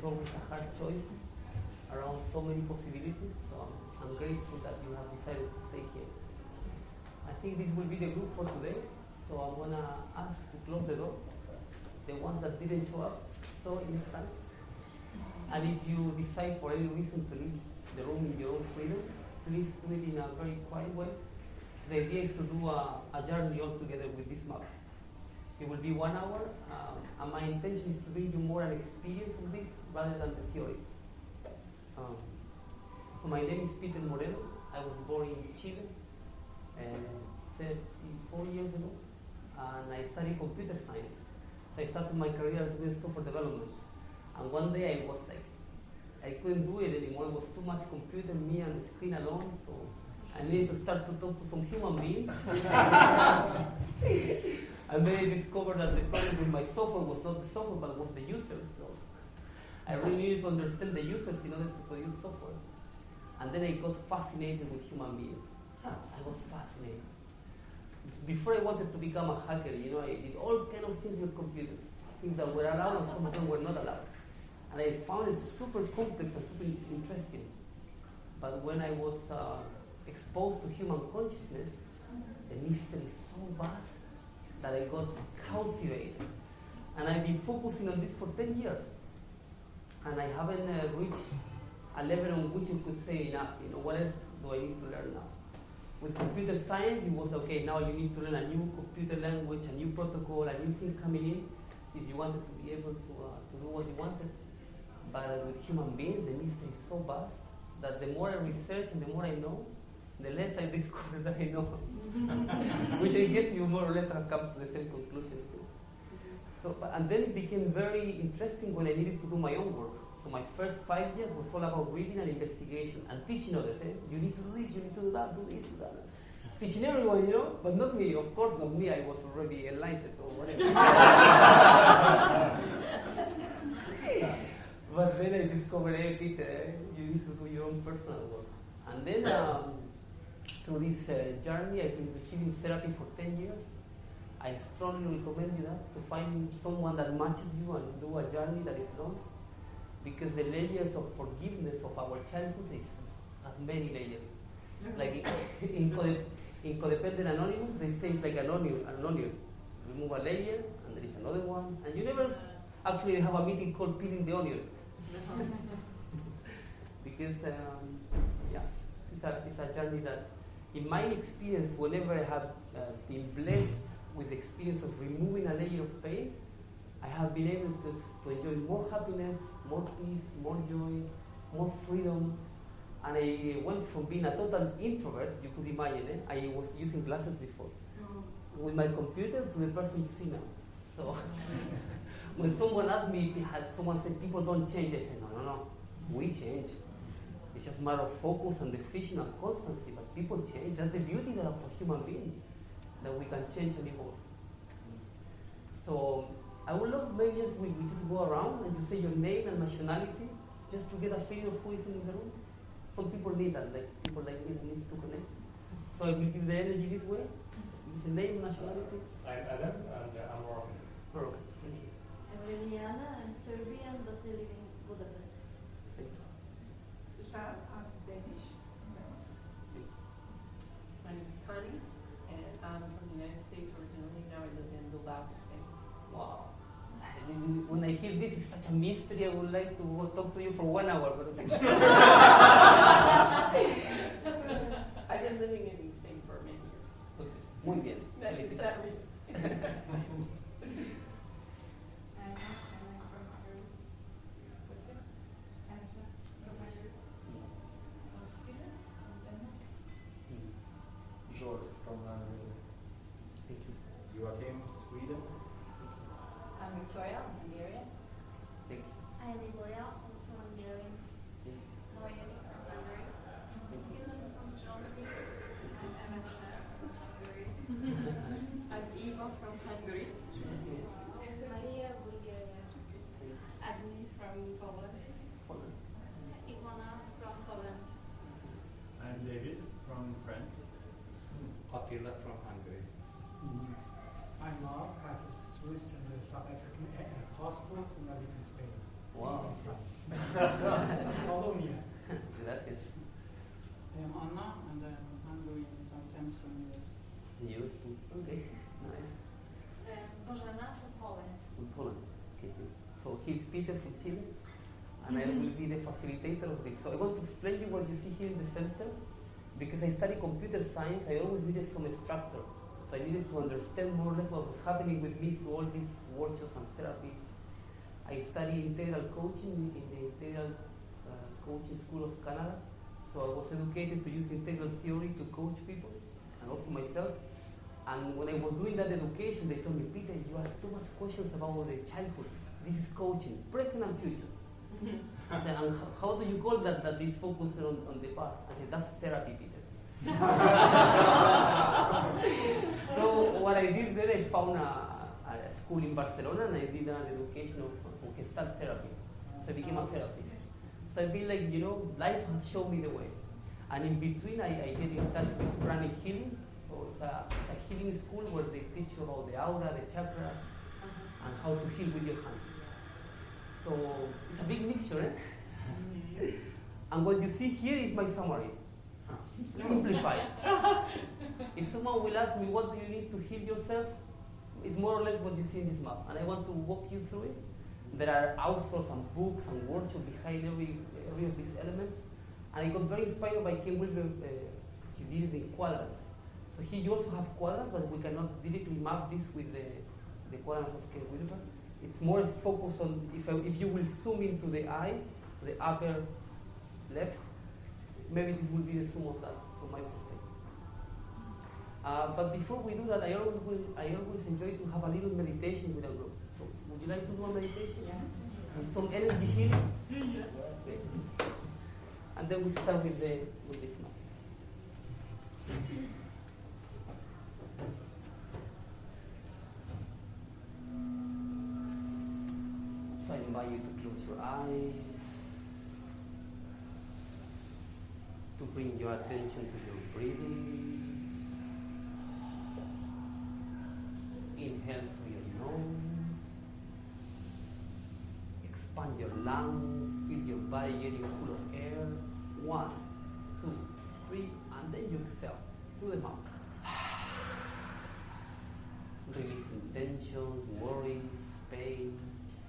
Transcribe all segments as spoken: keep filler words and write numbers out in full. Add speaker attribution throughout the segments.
Speaker 1: always a hard choice around so many possibilities. So I'm, I'm grateful that you have decided to stay here. I think this will be the group for today. So I'm gonna ask to close the door. The ones that didn't show up, so in time. And if you decide for any reason to leave the room in your own freedom, please do it in a very quiet way. The idea is to do a, a journey all together with this map. It will be one hour, um, and my intention is to bring you more an experience of this rather than the theory. Um, so my name is Peter Moreno. I was born in Chile uh, thirty-four years ago, and I studied computer science. So I started my career doing software development. And one day I was like, I couldn't do it anymore. It was too much computer, me and the screen alone. So I needed to start to talk to some human beings. And then I discovered that the problem with my software was not the software, but was the users. So I really needed to understand the users in order to produce software. And then I got fascinated with human beings. I was fascinated. Before I wanted to become a hacker, you know, I did all kind of things with computers. Things that were allowed and some of them were not allowed. And I found it super complex and super interesting. But when I was uh, exposed to human consciousness, the mystery is so vast that I got cultivated. And I've been focusing on this for ten years. And I haven't uh, reached a level on which you could say enough. You know, what else do I need to learn now? With computer science, it was okay, now you need to learn a new computer language, a new protocol, a new thing coming in, if you wanted to be able to, uh, to do what you wanted. But uh, with human beings, the mystery is so vast that the more I research and the more I know, the less I discover that I know. Which I guess you more or less have come to the same conclusion. So, and then it became very interesting when I needed to do my own work. So my first five years was all about reading and investigation and teaching others. Eh? You need to do this, you need to do that, do this, do that. Teaching everyone, you know, but not me. Of course, not me. I was already enlightened or whatever. But then I discovered, hey, Peter, eh, you need to do your own personal work. And then um, through this uh, journey, I've been receiving therapy for ten years. I strongly recommend you that, to find someone that matches you and do a journey that is long. Because the layers of forgiveness of our childhood is, has many layers. Like in, in, code, in Codependent Anonymous, they say it's like an onion, an onion. Remove a layer, and there is another one. And you never actually have a meeting called peeling the onion. Because, um, yeah, it's a, it's a journey that, in my experience, whenever I have uh, been blessed with the experience of removing a layer of pain, I have been able to, to enjoy more happiness, more peace, more joy, more freedom. And I went from being a total introvert, you could imagine, eh? I was using glasses before, mm-hmm. with my computer to the person you see now. So when someone asked me, had someone said, people don't change, I said, no, no, no, we change. It's just a matter of focus and decision and constancy, but people change. That's the beauty of a human being, that we can change anymore. So I would love maybe just we, we just go around and you say your name and nationality, just to get a feeling of who is in the room. Some people need that, like people like me needs to connect. So I will give the energy this way. Use the name, nationality.
Speaker 2: I'm Adam, and uh, I'm Moroccan.
Speaker 1: Moroccan, thank you.
Speaker 3: I'm Liliana, I'm Serbian, but I live in Budapest.
Speaker 1: Thank you.
Speaker 4: Susanne, I'm Danish.
Speaker 5: My name is Connie, and I'm from the United States originally. Now I live in Bilbao, Spain.
Speaker 1: Wow. When I hear this, it's such a mystery. I would like to go talk to you for one hour. But okay.
Speaker 5: I've been living in Spain for many years.
Speaker 1: Okay. Muy bien.
Speaker 5: That is that reason.
Speaker 4: I'm Anna from Hungary.
Speaker 5: What's it?
Speaker 4: Anna from Hungary. Sina from Denmark.
Speaker 2: George from Hungary.
Speaker 1: Thank you.
Speaker 2: Joachim, Sweden.
Speaker 3: I'm Victoria, I'm Hungarian.
Speaker 1: Thank you.
Speaker 3: I'm Emilia, also Hungarian.
Speaker 4: Noemi from Hungary. Helen from Germany. I'm Emma Scher from Hungary.
Speaker 5: I'm Eva from Hungary.
Speaker 3: Maria, Bulgaria. Agni from Poland.
Speaker 1: Poland.
Speaker 3: Ivana from Poland.
Speaker 2: I'm David from France.
Speaker 6: Attila from Hungary.
Speaker 1: Mm-hmm.
Speaker 7: I'm Mark, I have a Swiss and a South African uh, passport, and I live in Spain.
Speaker 1: Wow.
Speaker 2: Colonia.
Speaker 1: Gracias.
Speaker 7: I'm Anna, and I'm Hungarian, sometimes from U S.
Speaker 1: The U S too. Okay, nice.
Speaker 4: Um, Bożena from Poland.
Speaker 1: From Poland. Okay. So here's Peter from Chile, and I will be the facilitator of this. So I want to explain you what you see here in the center, because I study computer science. I always needed some structure, so I needed to understand more or less what was happening with me through all these workshops and therapies. I study integral coaching in the Integral uh, Coaching School of Canada. So I was educated to use integral theory to coach people, and also myself. And when I was doing that education, they told me, Peter, you ask too much questions about the childhood. This is coaching, present and future. I said, and how, how do you call that, that is focused on, on the past? I said, that's therapy, Peter. So what I did then, I found a, a school in Barcelona, and I did an education of, of Gestalt therapy. So I became a therapist. So I feel like, you know, life has shown me the way. And in between, I, I get in touch with pranic healing. So it's a, it's a healing school where they teach you about the aura, the chakras, and how to heal with your hands. So it's a big mixture, eh? And what you see here is my summary. Simplified. If someone will ask me, what do you need to heal yourself? It's more or less what you see in this map. And I want to walk you through it. There are authors and books and workshops behind every, every of these elements. And I got very inspired by Ken Wilber. Uh, he did it in quadrants. So here you also have quadrants, but we cannot directly map this with the, the quadrants of Ken Wilber. It's more focused on, if, I, if you will zoom into the eye, the upper left, maybe this will be the sum of that from my perspective. Uh, but before we do that, I always, will, I always enjoy to have a little meditation with a group. So would you like to do a meditation?
Speaker 7: Yeah.
Speaker 1: With some energy healing? Okay. And then we start with, the, with this map. So I invite you to close your eyes, to bring your attention to your breathing. Inhale through your nose. Expand your lungs, feel your body getting full of air. One, two, three, and then you exhale through the mouth. Releasing tensions, worries, pain.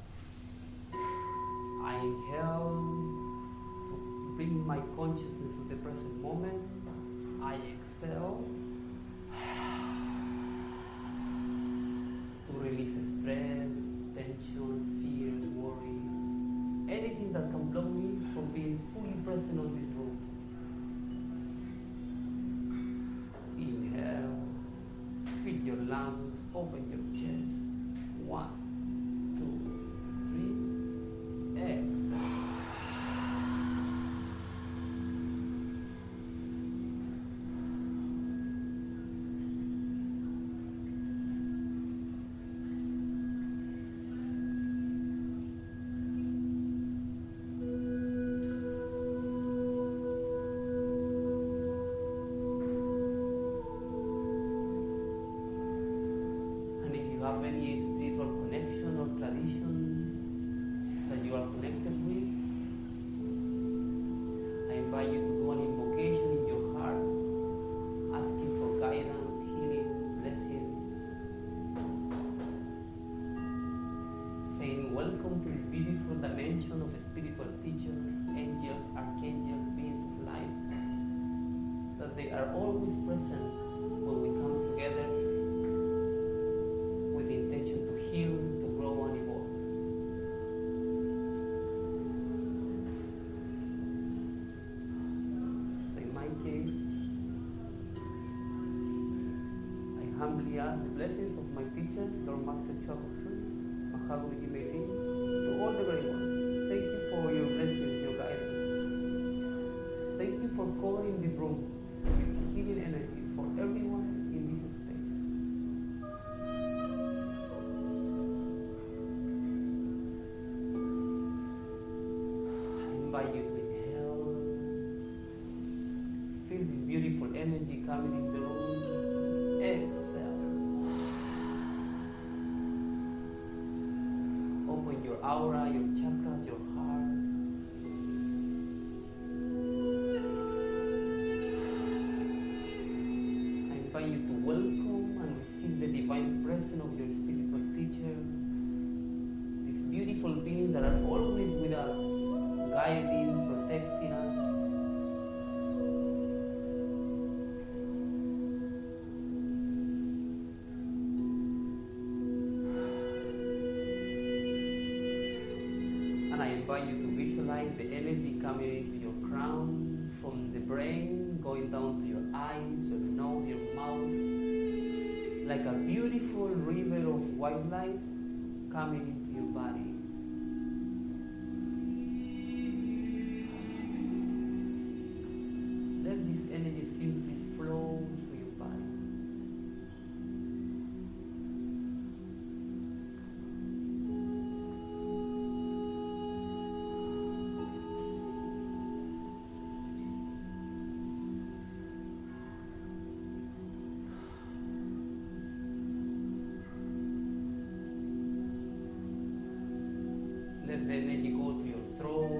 Speaker 1: I inhale to bring my consciousness to the present moment. I exhale to release stress, tension, fears, worries, anything that can block me from being fully present on this room. Inhale, fill your lungs, open your chest. One, two, three, exhale. Have any spiritual connection or tradition that you are connected with, I invite you to do an invocation in your heart, asking for guidance, healing, blessings, saying welcome to this beautiful dimension of spiritual teachers, angels, archangels, beings of light, that they are always present when we come together with the intention to heal, to grow and evolve. So in my case, I humbly ask the blessings of my teacher, Lord Master Choa-Kok-Sui, Mahaguru Jimei, to all the great ones. Thank you for your blessings, your guidance. Thank you for covering this room with healing energy for everyone in this space. Invite you to inhale, feel this beautiful energy coming in the room. Exhale. Open your aura, your chakras, your heart. I invite you to welcome and receive the divine presence of your spiritual teacher, these beautiful beings that are always with us, guiding, protecting us. And I invite you to visualize the energy coming into your crown, from the brain, going down to your eyes, your nose, your mouth, like a beautiful river of white light coming into your body. Let this energy simply flow through your body. Let the energy go to your throat,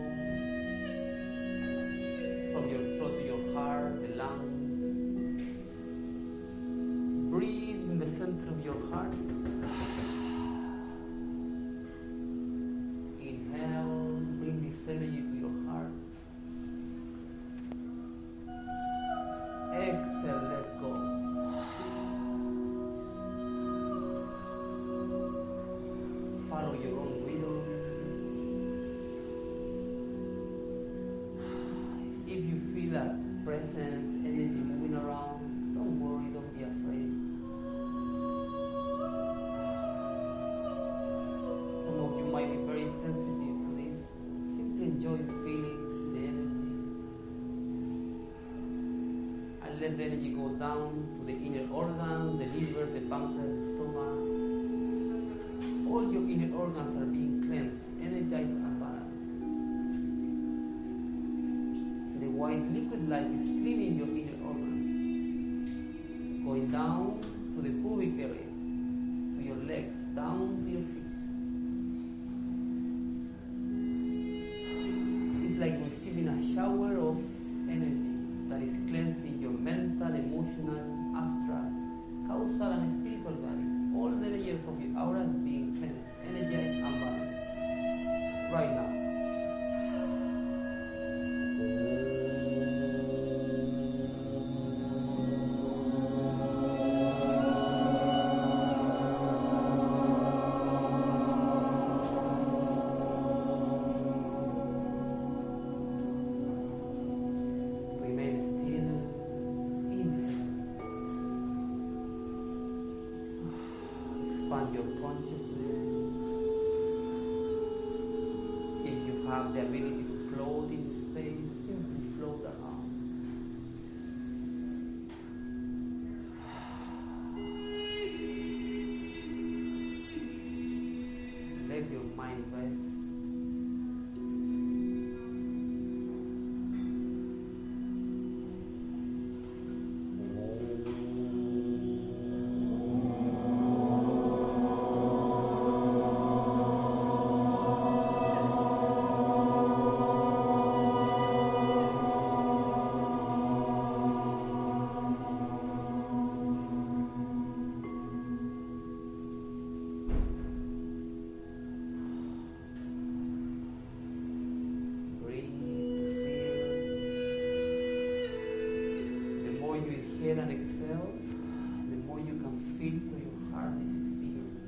Speaker 1: from your throat to your heart, the lungs. Breathe in the center of your heart. Inhale, bring this energy to your heart. Exhale, let go. Follow your own rhythm. If you feel a presence, energy moving around, don't worry, don't be afraid. Some of you might be very sensitive to this. Simply enjoy feeling the energy. And let the energy go down to the inner organs, the liver, the pancreas, the stomach. All your inner organs are being cleansed, energized, and balanced. The white liquid light is cleaning your inner organs, going down to the pubic area, to your legs, down to your feet. It's like receiving a shower of energy that is cleansing your mental, emotional, astral, causal, and spiritual body. All the layers of your aura is being cleansed, energized, and balanced right now. Remain still. Inhale. Expand your consciousness. If you have the ability to float in space, simply float around. Let your mind rest. Inhale and exhale, the more you can feel through your heart this experience.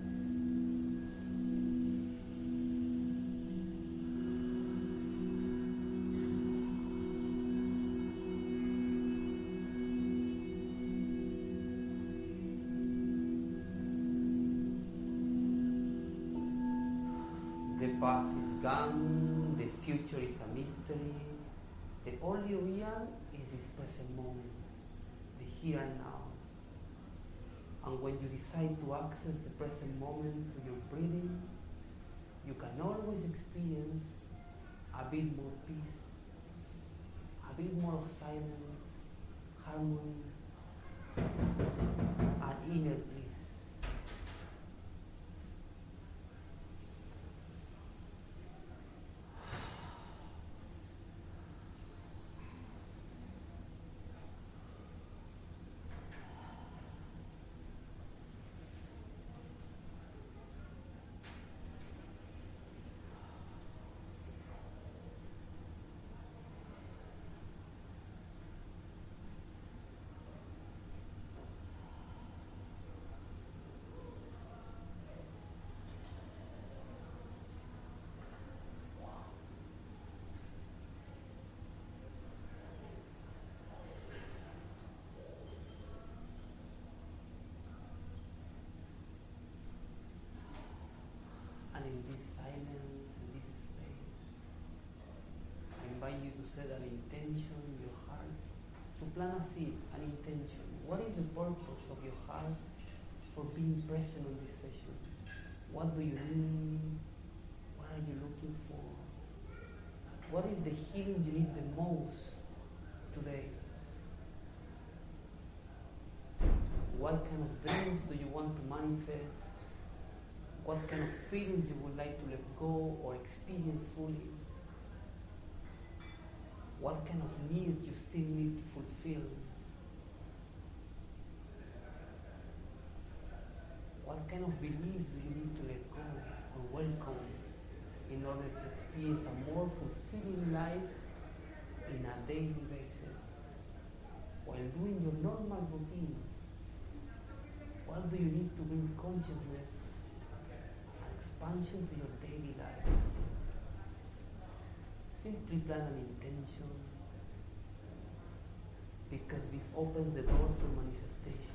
Speaker 1: The past is gone, the future is a mystery. The only real is this present moment, the here and now. And when you decide to access the present moment through your breathing, you can always experience a bit more peace, a bit more of silence, harmony, and inner bliss. set an intention in your heart, to plant a seed, an intention. What is the purpose of your heart for being present on this session? What do you need? What are you looking for? What is the healing you need the most today? What kind of dreams do you want to manifest? What kind of feelings you would like to let go or experience fully? What kind of needs you still need to fulfill? What kind of beliefs do you need to let go or welcome in order to experience a more fulfilling life in a daily basis while doing your normal routines? What do you need to bring consciousness and expansion to your daily life? Simply plan an intention, because this opens the doors for manifestation.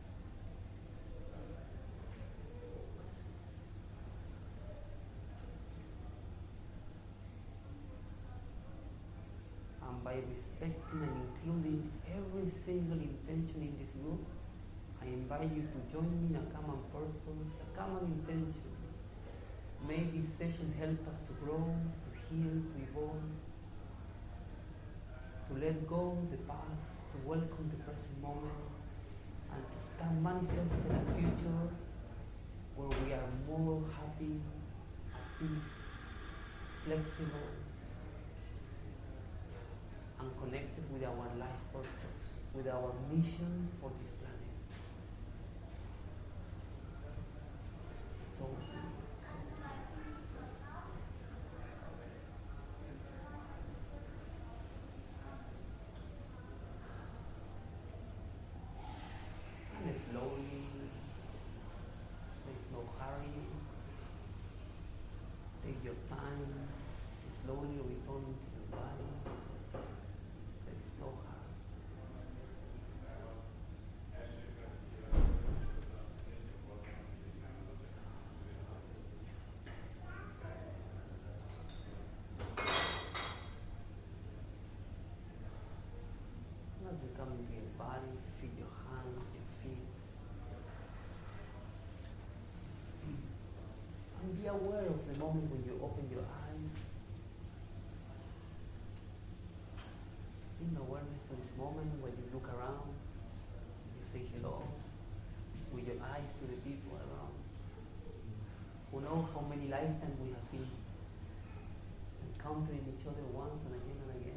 Speaker 1: And by respecting and including every single intention in this group, I invite you to join me in a common purpose, a common intention. May this session help us to grow, to heal, to evolve, to let go of the past, to welcome the present moment, and to start manifesting a future where we are more happy, peace, flexible, and connected with our life purpose, with our mission for this planet. So, so. And slowly, there's no hurry. Take your time. Slowly return to your body. There is no hurry. As you come into your body, feel your hands, your feet. And be aware of the moment when you open your eyes. Bring awareness to this moment when you look around, you say hello with your eyes to the people around. Who knows how many lifetimes we have been encountering each other once and again and again.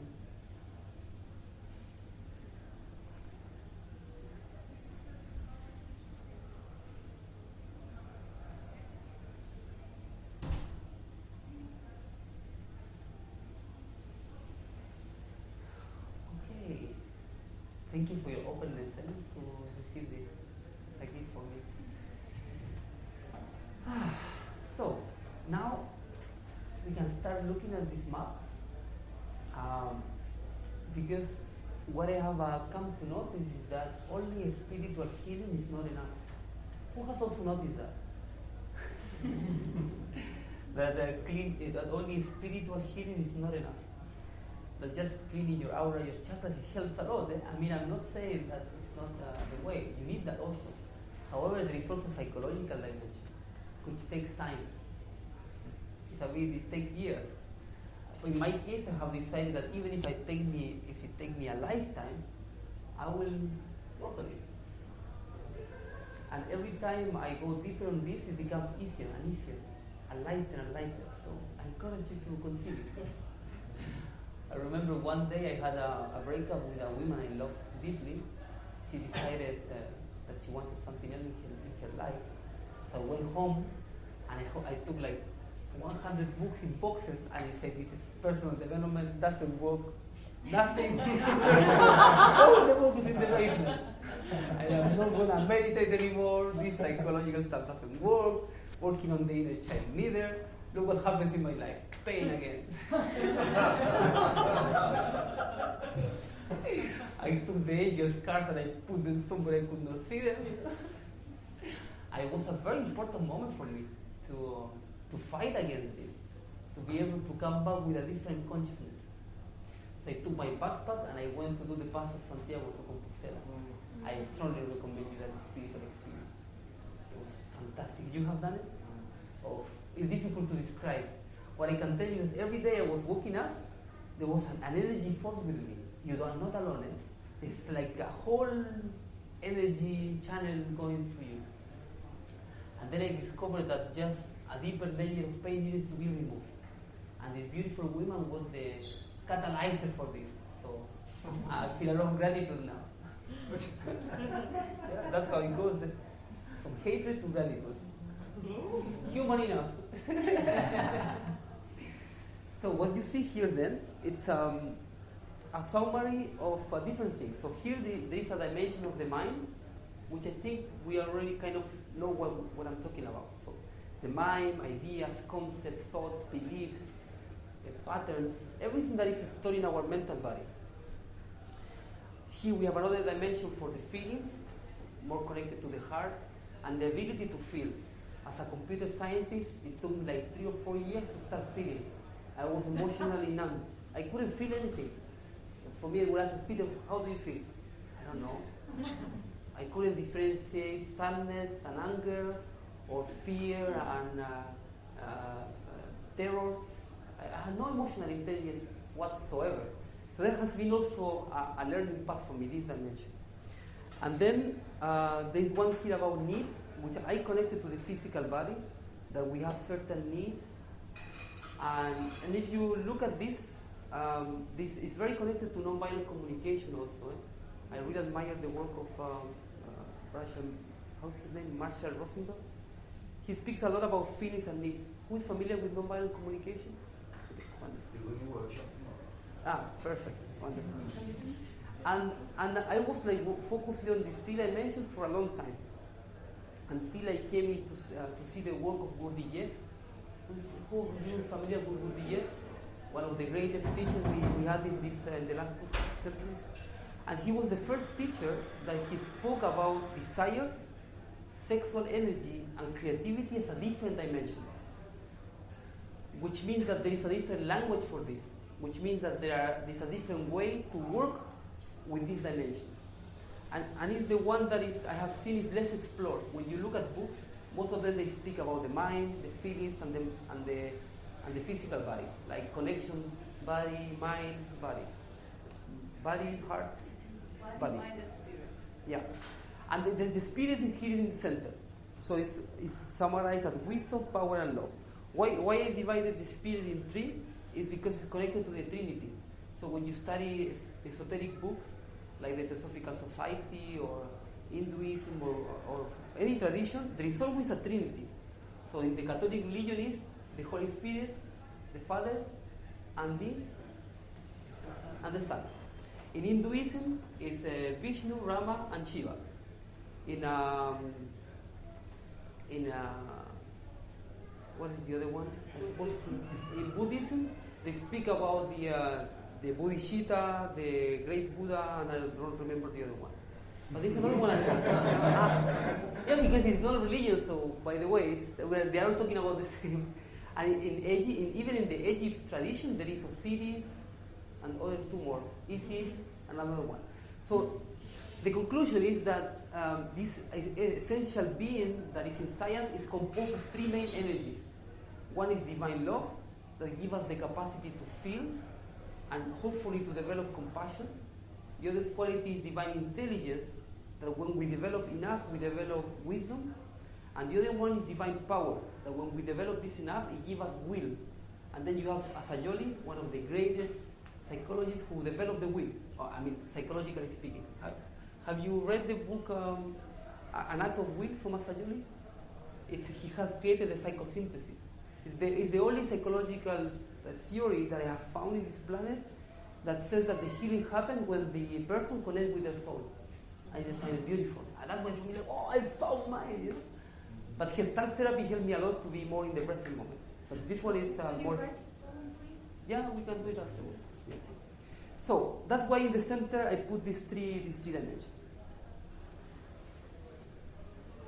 Speaker 1: Thank you for your openness eh, to receive this. It's a gift for me. So, now we can start looking at this map. Um, because what I have uh, come to notice is that only spiritual healing is not enough. Who has also noticed that? that, uh, clean, that only spiritual healing is not enough. That just cleaning your aura, your chakras, it helps a lot. Eh? I mean, I'm not saying that it's not uh, the way. You need that also. However, there is also psychological dimension, which takes time. It's a bit, it takes years. In my case, I have decided that even if I take me, if it takes me a lifetime, I will work on it. And every time I go deeper on this, it becomes easier and easier, and lighter and lighter. So I encourage you to continue. I remember one day I had a, a breakup with a woman I loved deeply. She decided uh, that she wanted something else in her, in her life. So I went home and I, ho- I took like one hundred books in boxes and I said, this is personal development, doesn't work, nothing. All the books in the basement. I am not going to meditate anymore, this psychological stuff doesn't work, working on the inner child neither. Look what happens in my life. Pain again. I took the angel scars and I put them somewhere I could not see them. And it was a very important moment for me to to fight against this, to be able to come back with a different consciousness. So I took my backpack and I went to do the path of Santiago to Compostela. I strongly recommend you that spiritual experience. It was fantastic. You have done it? Oh, it's difficult to describe. What I can tell you is every day I was waking up, there was an, an energy force with me. You are not alone. Eh? It's like a whole energy channel going through you. And then I discovered that just a deeper layer of pain needed to be removed. And this beautiful woman was the catalyzer for this. So I feel a lot of gratitude now. Yeah, that's how it goes. Eh? From hatred to gratitude. Human enough. So what you see here then, it's um, a summary of uh, different things. So here there, there is a dimension of the mind, which I think we already kind of know what, what I'm talking about. So the mind, ideas, concepts, thoughts, beliefs, uh, patterns, everything that is stored in our mental body. Here we have another dimension for the feelings, more connected to the heart, and the ability to feel. As a computer scientist, it took me like three or four years to start feeling. I was emotionally numb. I couldn't feel anything. For me, I would ask Peter, how do you feel? I don't know. I couldn't differentiate sadness and anger, or fear and uh, uh, uh, terror. I, I had no emotional intelligence whatsoever. So that has been also a, a learning path for me, this dimension. And then uh, there's one here about needs, which I connected to the physical body, that we have certain needs. And, and if you look at this, um, this is very connected to nonviolent communication also. Eh? I really admire the work of um, uh, Russian, how's his name, Marshall Rosenberg. He speaks a lot about feelings and needs. Who is familiar with nonviolent communication? Wonderful. Ah, perfect. Wonderful. And, and I was like focusing on these three dimensions for a long time, until I came in to, uh, to see the work of Gurdjieff. Who of you is familiar with Gurdjieff? One of the greatest teachers we, we had in, this, uh, in the last two centuries. And he was the first teacher that he spoke about desires, sexual energy, and creativity as a different dimension. Which means that there is a different language for this. Which means that there are, there's a different way to work with this dimension. And, and it's the one that is I have seen is less explored. When you look at books, most of them they speak about the mind, the feelings, and the and the and the physical body, like connection, body, mind, body, so body, heart,
Speaker 5: Body,
Speaker 1: body.
Speaker 5: mind, and spirit.
Speaker 1: Yeah, and the, the, the spirit is here in the center. So it's, it's summarized as wisdom, power, and love. Why why I divided the spirit in three is because it's connected to the Trinity. So when you study esoteric books like the Theosophical Society or Hinduism or, or any tradition, there is always a Trinity. So in the Catholic religion is the Holy Spirit, the Father, and the, and the Son. In Hinduism, it's uh, Vishnu, Rama, and Shiva. In um, in uh, what is the other one? I suppose in Buddhism, they speak about the uh, the Bodhisattva, the Great Buddha, and I don't remember the other one. But there's another one as well. Ah, yeah, because it's not religious. So, by the way, it's, they are all talking about the same. And in, Egypt, in even in the Egypt tradition, there is Osiris and other two more, Isis, another one. So, the conclusion is that um, this essential being that is in science is composed of three main energies. One is divine love, that gives us the capacity to feel and hopefully to develop compassion. The other quality is divine intelligence, that when we develop enough, we develop wisdom. And the other one is divine power, that when we develop this enough, it gives us will. And then you have Asayoli, one of the greatest psychologists who developed the will, or, I mean, psychologically speaking. Have, have you read the book, um, An Act of Will from Asayoli? It's, he has created a psychosynthesis. It's the, it's the only psychological theory that I have found in this planet that says that the healing happens when the person connects with their soul. I just find it beautiful. And that's why for me, like, oh, I found mine, you know? But Gestalt therapy helped me a lot to be more in the present moment. But this one is uh, more... Yeah, we can do it afterwards. Yeah. So, that's why in the center I put these three, these three dimensions.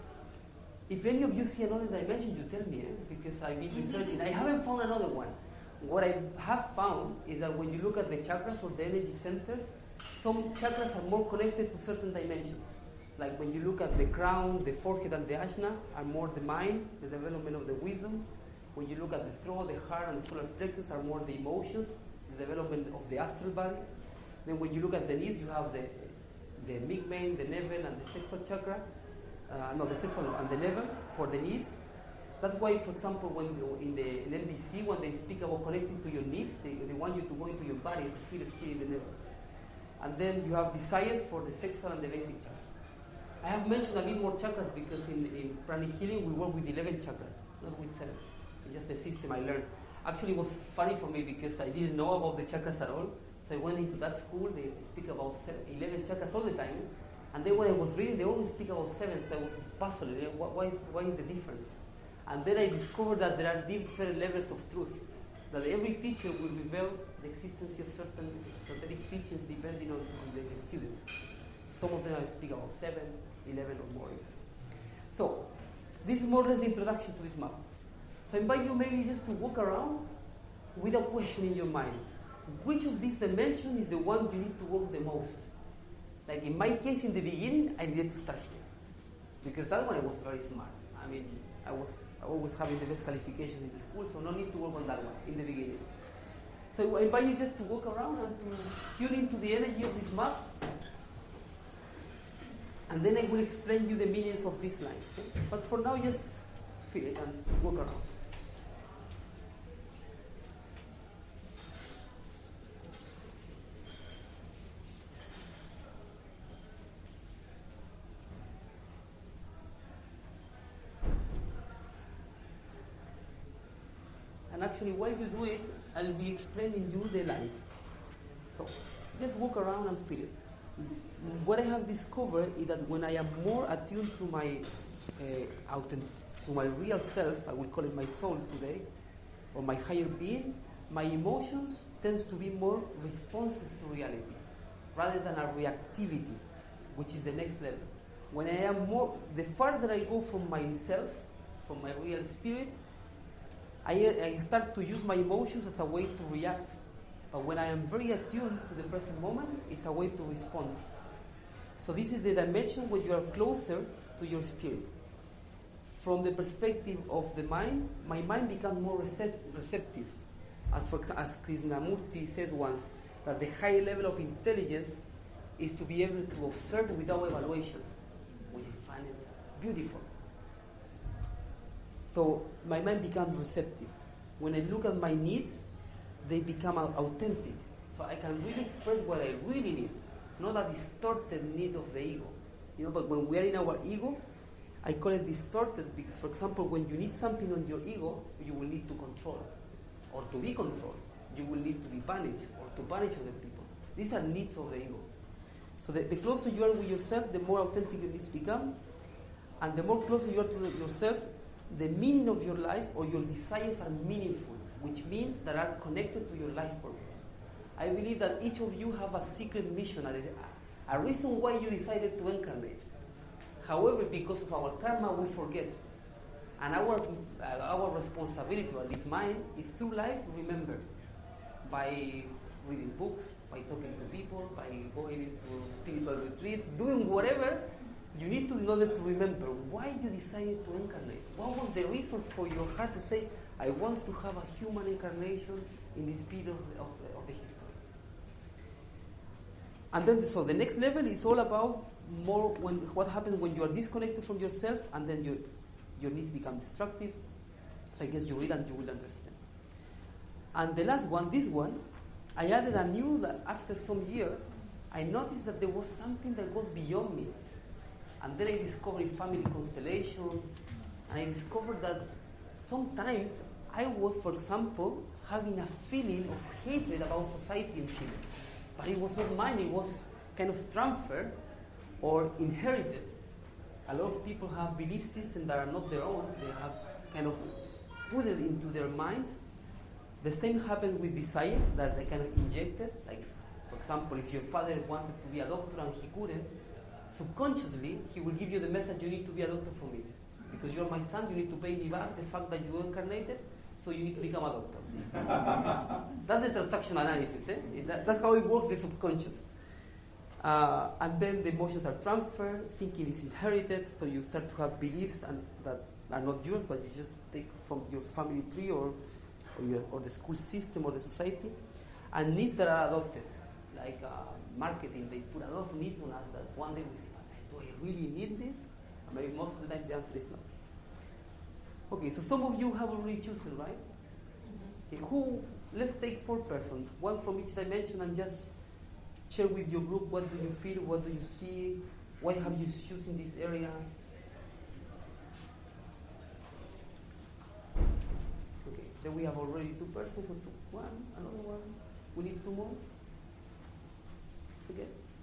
Speaker 1: If any of you see another dimension, you tell me, eh? Because I've been researching. I haven't found another one. what I have found is that when you look at the chakras or the energy centers, some chakras are more connected to certain dimensions. Like when you look at the crown, the forehead, and the ajna are more the mind, the development of the wisdom. When you look at the throat, the heart, and the solar plexus are more the emotions, the development of the astral body. Then when you look at the knees, you have the the midbrain, the navel, and the sexual chakra. Uh, no, the sexual and the navel for the needs. That's why, for example, when in the in N B C, when they speak about connecting to your needs, they, they want you to go into your body to feel it here in the navel. And then you have desires for the sexual and the basic chakra. I have mentioned a bit more chakras because in, in pranic healing we work with eleven chakras, not with seven. It's just a system I learned. Actually, it was funny for me because I didn't know about the chakras at all. So I went into that school, they speak about seven, eleven chakras all the time. And then when I was reading, they always speak about seven, so I was puzzled. You know, why, why is the difference? And then I discovered that there are different levels of truth. That every teacher will reveal the existence of certain esoteric teachings depending on, on the students. Some of them I speak about seven, eleven or more. So, this is more or less the introduction to this map. So I invite you maybe just to walk around with a question in your mind. Which of these dimensions is the one you need to work the most? Like in my case, in the beginning, I needed to start here. Because that one I was very smart. I mean, I was always having the best qualifications in the school, so no need to work on that one in the beginning. So I invite you just to walk around and to tune into the energy of this map. And then I will explain you the meanings of these lines. Okay? But for now, just feel it and walk around. And actually, while you do it, I'll be explaining you the lines. So, just walk around and feel it. What I have discovered is that when I am more attuned to my uh, authentic, to my real self, I will call it my soul today, or my higher being, my emotions tends to be more responses to reality, rather than a reactivity, which is the next level. When I am more, the farther I go from myself, from my real spirit, I, I start to use my emotions as a way to react. But when I am very attuned to the present moment, it's a way to respond. So this is the dimension where you are closer to your spirit. From the perspective of the mind, my mind becomes more recept- receptive. As for example, as Krishnamurti says once, that the high level of intelligence is to be able to observe without evaluations, which I find it beautiful. So my mind becomes receptive. When I look at my needs, they become authentic. So I can really express what I really need, not a distorted need of the ego. You know, but when we are in our ego, I call it distorted because, for example, when you need something on your ego, you will need to control or to be controlled. You will need to be punished or to punish other people. These are needs of the ego. So the, the closer you are with yourself, the more authentic your needs become, and the more closer you are to the, yourself, the meaning of your life or your desires are meaningful, which means that are connected to your life purpose. I believe that each of you have a secret mission, a, a reason why you decided to incarnate. However, because of our karma, we forget. And our uh, our responsibility, or at least mine, is through life remember. By reading books, by talking to people, by going into spiritual retreats, doing whatever, you need to, in order to remember why you decided to incarnate. What was the reason for your heart to say, I want to have a human incarnation in this period of, of, of the history. And then, so the next level is all about more when what happens when you are disconnected from yourself, and then your your needs become destructive. So I guess you read and you will understand. And the last one, this one, I added a new that after some years, I noticed that there was something that goes beyond me. And then I discovered family constellations, and I discovered that sometimes I was, for example, having a feeling of hatred about society in Chile. But it was not mine, it was kind of transferred or inherited. A lot of people have belief systems that are not their own, they have kind of put it into their minds. The same happens with desires that they kind of injected. Like, for example, if your father wanted to be a doctor and he couldn't, subconsciously he will give you the message, you need to be a doctor for me. Because you're my son, you need to pay me back the fact that you incarnated. so you need to become a doctor. That's the transaction analysis. Eh? That, that's how it works, the subconscious. Uh, and then the emotions are transferred, thinking is inherited, so you start to have beliefs and that are not yours, but you just take from your family tree or or, your, or the school system or the society. And needs that are adopted, like uh, marketing, they put a lot of needs on us that one day we say, do I really need this? And maybe most of the time the answer is no. Okay, so some of you have already chosen, right? Mm-hmm. Okay, who? Let's take four persons, one from each dimension, and just share with your group what do you feel, what do you see, why have you chosen this area. Okay, then we have already two persons who took one, another one. We need two more. Okay.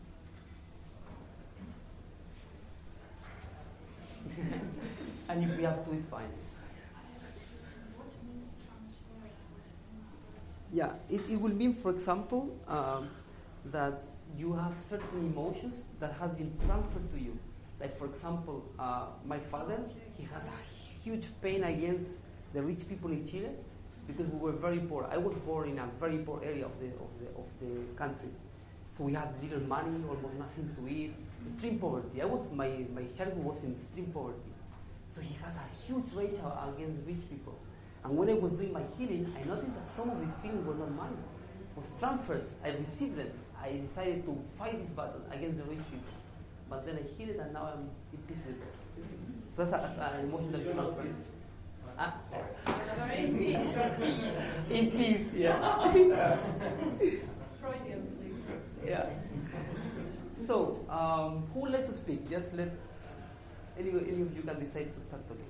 Speaker 1: And if we have two, it's fine.
Speaker 4: What means transferring?
Speaker 1: Yeah, it, it will mean, for example, um, that you have certain emotions that have been transferred to you. Like, for example, uh, my father, he has a huge pain against the rich people in Chile because we were very poor. I was born in a very poor area of the of the of the country, so we had little money, almost nothing to eat, extreme poverty. I was my my childhood was in extreme poverty, so he has a huge rage against rich people. And when I was doing my healing, I noticed that some of these feelings were not mine. It was transferred. I received them. I decided to fight this battle against the rich people. But then I healed it, and now I'm in peace with them. So that's an emotion that is transferred. Ah,
Speaker 5: In peace.
Speaker 1: in peace, yeah.
Speaker 5: Freudian sleep.
Speaker 1: Yeah. So, um, who would like to speak? Just let any, any of you can decide to start talking.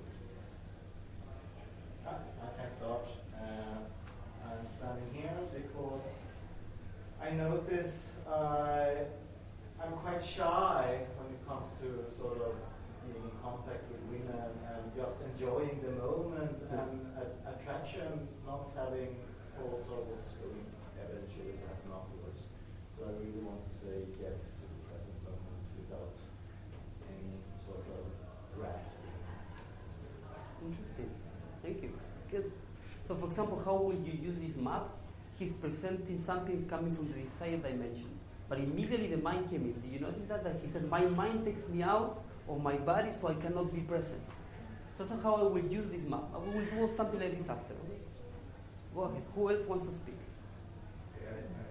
Speaker 6: I can start. Uh, I'm standing here because I notice uh, I'm quite shy when it comes to sort of being in contact with women and just enjoying the moment and a- attraction, not having thoughts of what's going eventually happen afterwards. So I really want to say yes to the present moment without any sort of grasping.
Speaker 1: Interesting. Thank you. Good. So, for example, how will you use this map? He's presenting something coming from the desired dimension. But immediately the mind came in. Did you notice that? That he said, my mind takes me out of my body so I cannot be present. So that's how I will use this map. I will do something like this after. Okay? Go ahead. Who else wants to speak?
Speaker 8: Yeah, I-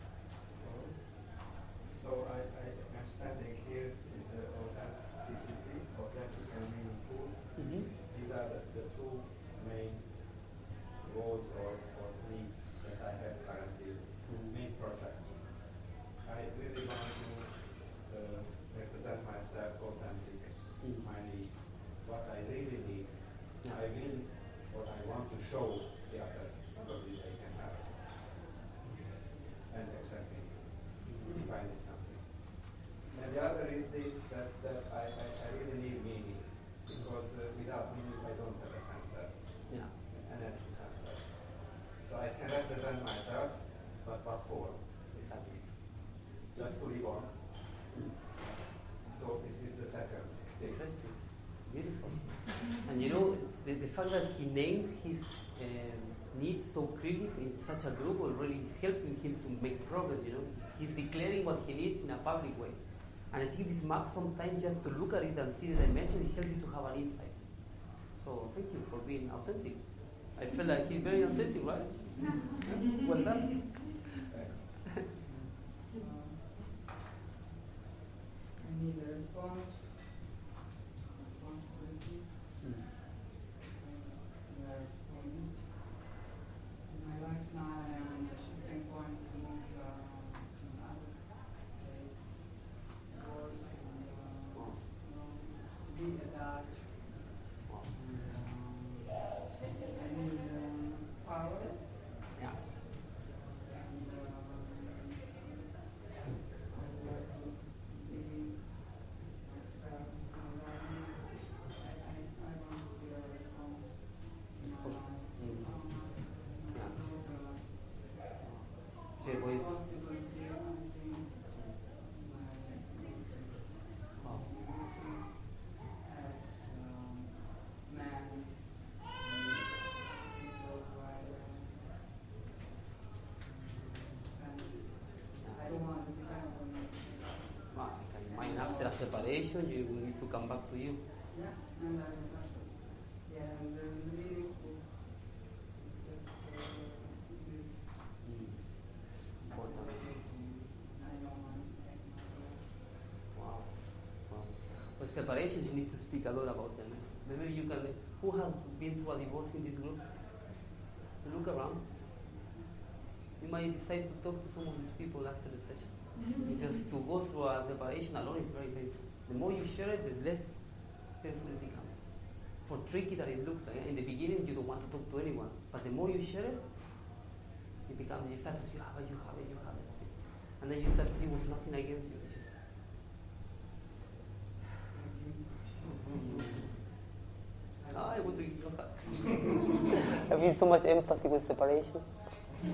Speaker 8: so I, I am standing here in the authenticity, authentic and meaningful.
Speaker 1: Mm-hmm.
Speaker 8: These are the, the two main goals or, or needs that I have currently, main projects. I really want to uh, represent myself authentic,
Speaker 1: Mm.
Speaker 8: my needs, what I really need.
Speaker 1: Yeah.
Speaker 8: I will, what I want to show the others, probably they can have. And accept me if I need something. And the other is the, that, that I, I, I really need meaning, because uh, without meaning I don't have a center,
Speaker 1: Yeah.
Speaker 8: an energy center. So I can represent myself, but what for?
Speaker 1: Exactly.
Speaker 8: Just to live on. So this is the second thing.
Speaker 1: Interesting. Beautiful. And you know, the, the fact that he names his um, needs so clearly in such a group already is helping him to make progress, you know. He's declaring what he needs in a public way. And I think this map sometimes just to look at it and see the dimension, it helps you to have an insight. So thank you for being authentic. I feel like he's very authentic, right? Yeah? Well done.
Speaker 7: I need a response. Responsibility.
Speaker 1: Mm.
Speaker 7: Where for me. In my life now, I am on the shifting point to move uh, to another place, course, and uh, you know, to be a dad. And, um, I need um, power.
Speaker 1: Yeah.
Speaker 7: And um, I would like to be
Speaker 1: a separation, you will need to come back to you.
Speaker 7: Yeah, and I understood. Yeah, and the meaning of it's just uh, this
Speaker 1: Mm. Important.
Speaker 7: I don't want to take my role.
Speaker 1: Wow. Wow. With separations, you need to speak a lot about them. Maybe you can. Who has been through a divorce in this group? Look around. You might decide to talk to some of these people after the session. Because to go through a separation alone is very painful. The more you share it, the less painful it becomes. For tricky that it looks like, in the beginning you don't want to talk to anyone, but the more you share it, it becomes, you start to see, ah, you have it, you have it. And then you start to see what's nothing against you. It's just, ah, I want to eat chocolate. Have you so much empathy with separation?
Speaker 7: I,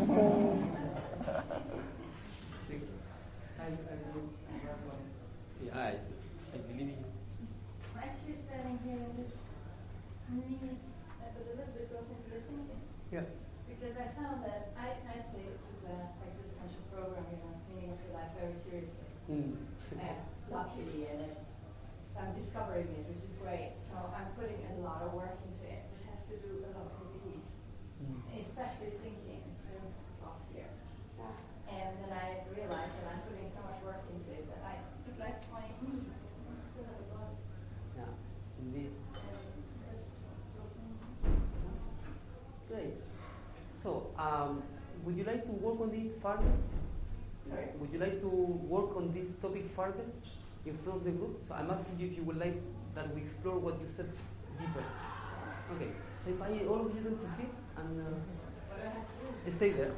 Speaker 7: I believe in that one.
Speaker 1: Yeah, I, I believe you.
Speaker 3: I'm actually standing here in this need a little bit goes into the thinking.
Speaker 1: Yeah.
Speaker 3: Because I found that I, I take to the existential program, you know, meaning of your life very seriously.
Speaker 1: Mm.
Speaker 3: And luckily, and it, I'm discovering it, which is great. So I'm putting a lot of work into it, which has to do a lot with these,
Speaker 1: Mm.
Speaker 3: especially thinking. So off here. And then I realized that I'm putting so much work into it that I would like my needs. I still have a lot.
Speaker 1: Yeah, indeed.
Speaker 3: And that's
Speaker 1: Great. So, um, would you like to work on it further?
Speaker 3: Sorry?
Speaker 1: Would you like to work on this topic further in front of the group? So I'm asking you if you would like that we explore what you said deeper. Okay. So invite all of you then to sit and uh,
Speaker 3: What do I have to do?
Speaker 1: stay there.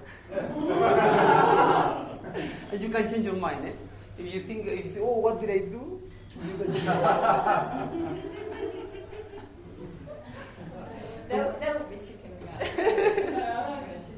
Speaker 1: And you can change your mind. Eh? If you think, if you say, oh, what did I do? You can change your mind.
Speaker 3: That, that would be chicken out. No, I'm not going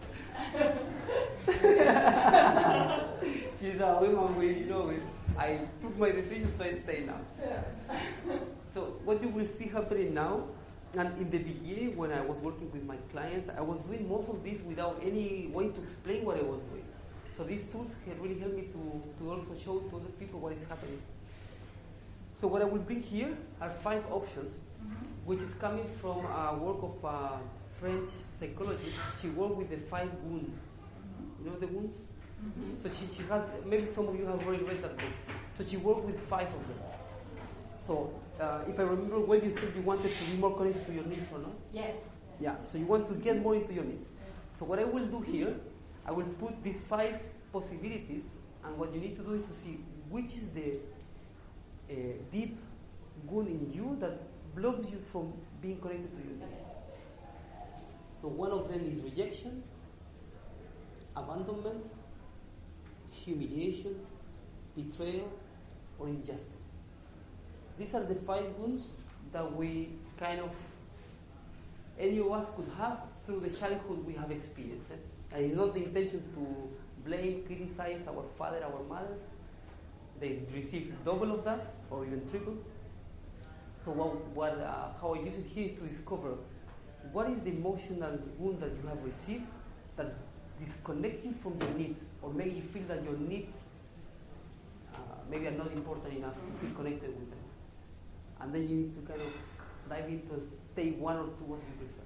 Speaker 3: to chicken out.
Speaker 1: She's a woman with, you know, with, I took my decision, so I stay now.
Speaker 3: Yeah.
Speaker 1: So what you will see happening now, and in the beginning when I was working with my clients, I was doing most of this without any way to explain what I was doing. So these tools have really helped me to, to also show to other people what is happening. So what I will bring here are five options, mm-hmm. which is coming from a work of a French psychologist. She worked with the five wounds. Mm-hmm. You know the wounds? Mm-hmm. So she, she has, maybe some of you have already read that book. So she worked with five of them. So uh, if I remember well, you said you wanted to be more connected to your needs or not?
Speaker 3: Yes.
Speaker 1: Yeah, so you want to get more into your needs. So what I will do here, I will put these five possibilities, and what you need to do is to see which is the uh, deep wound in you that blocks you from being connected to your needs. So one of them is rejection, abandonment, humiliation, betrayal, or injustice. These are the five wounds that we kind of, any of us could have through the childhood we have experienced. Eh? And it's not the intention to blame, criticize our father, our mothers. They receive double of that, or even triple. So what, what, uh, how I use it here is to discover what is the emotional wound that you have received that disconnects you from your needs, or make you feel that your needs uh, maybe are not important enough to feel connected with them. And then you need to kind of dive into take one or two what you prefer.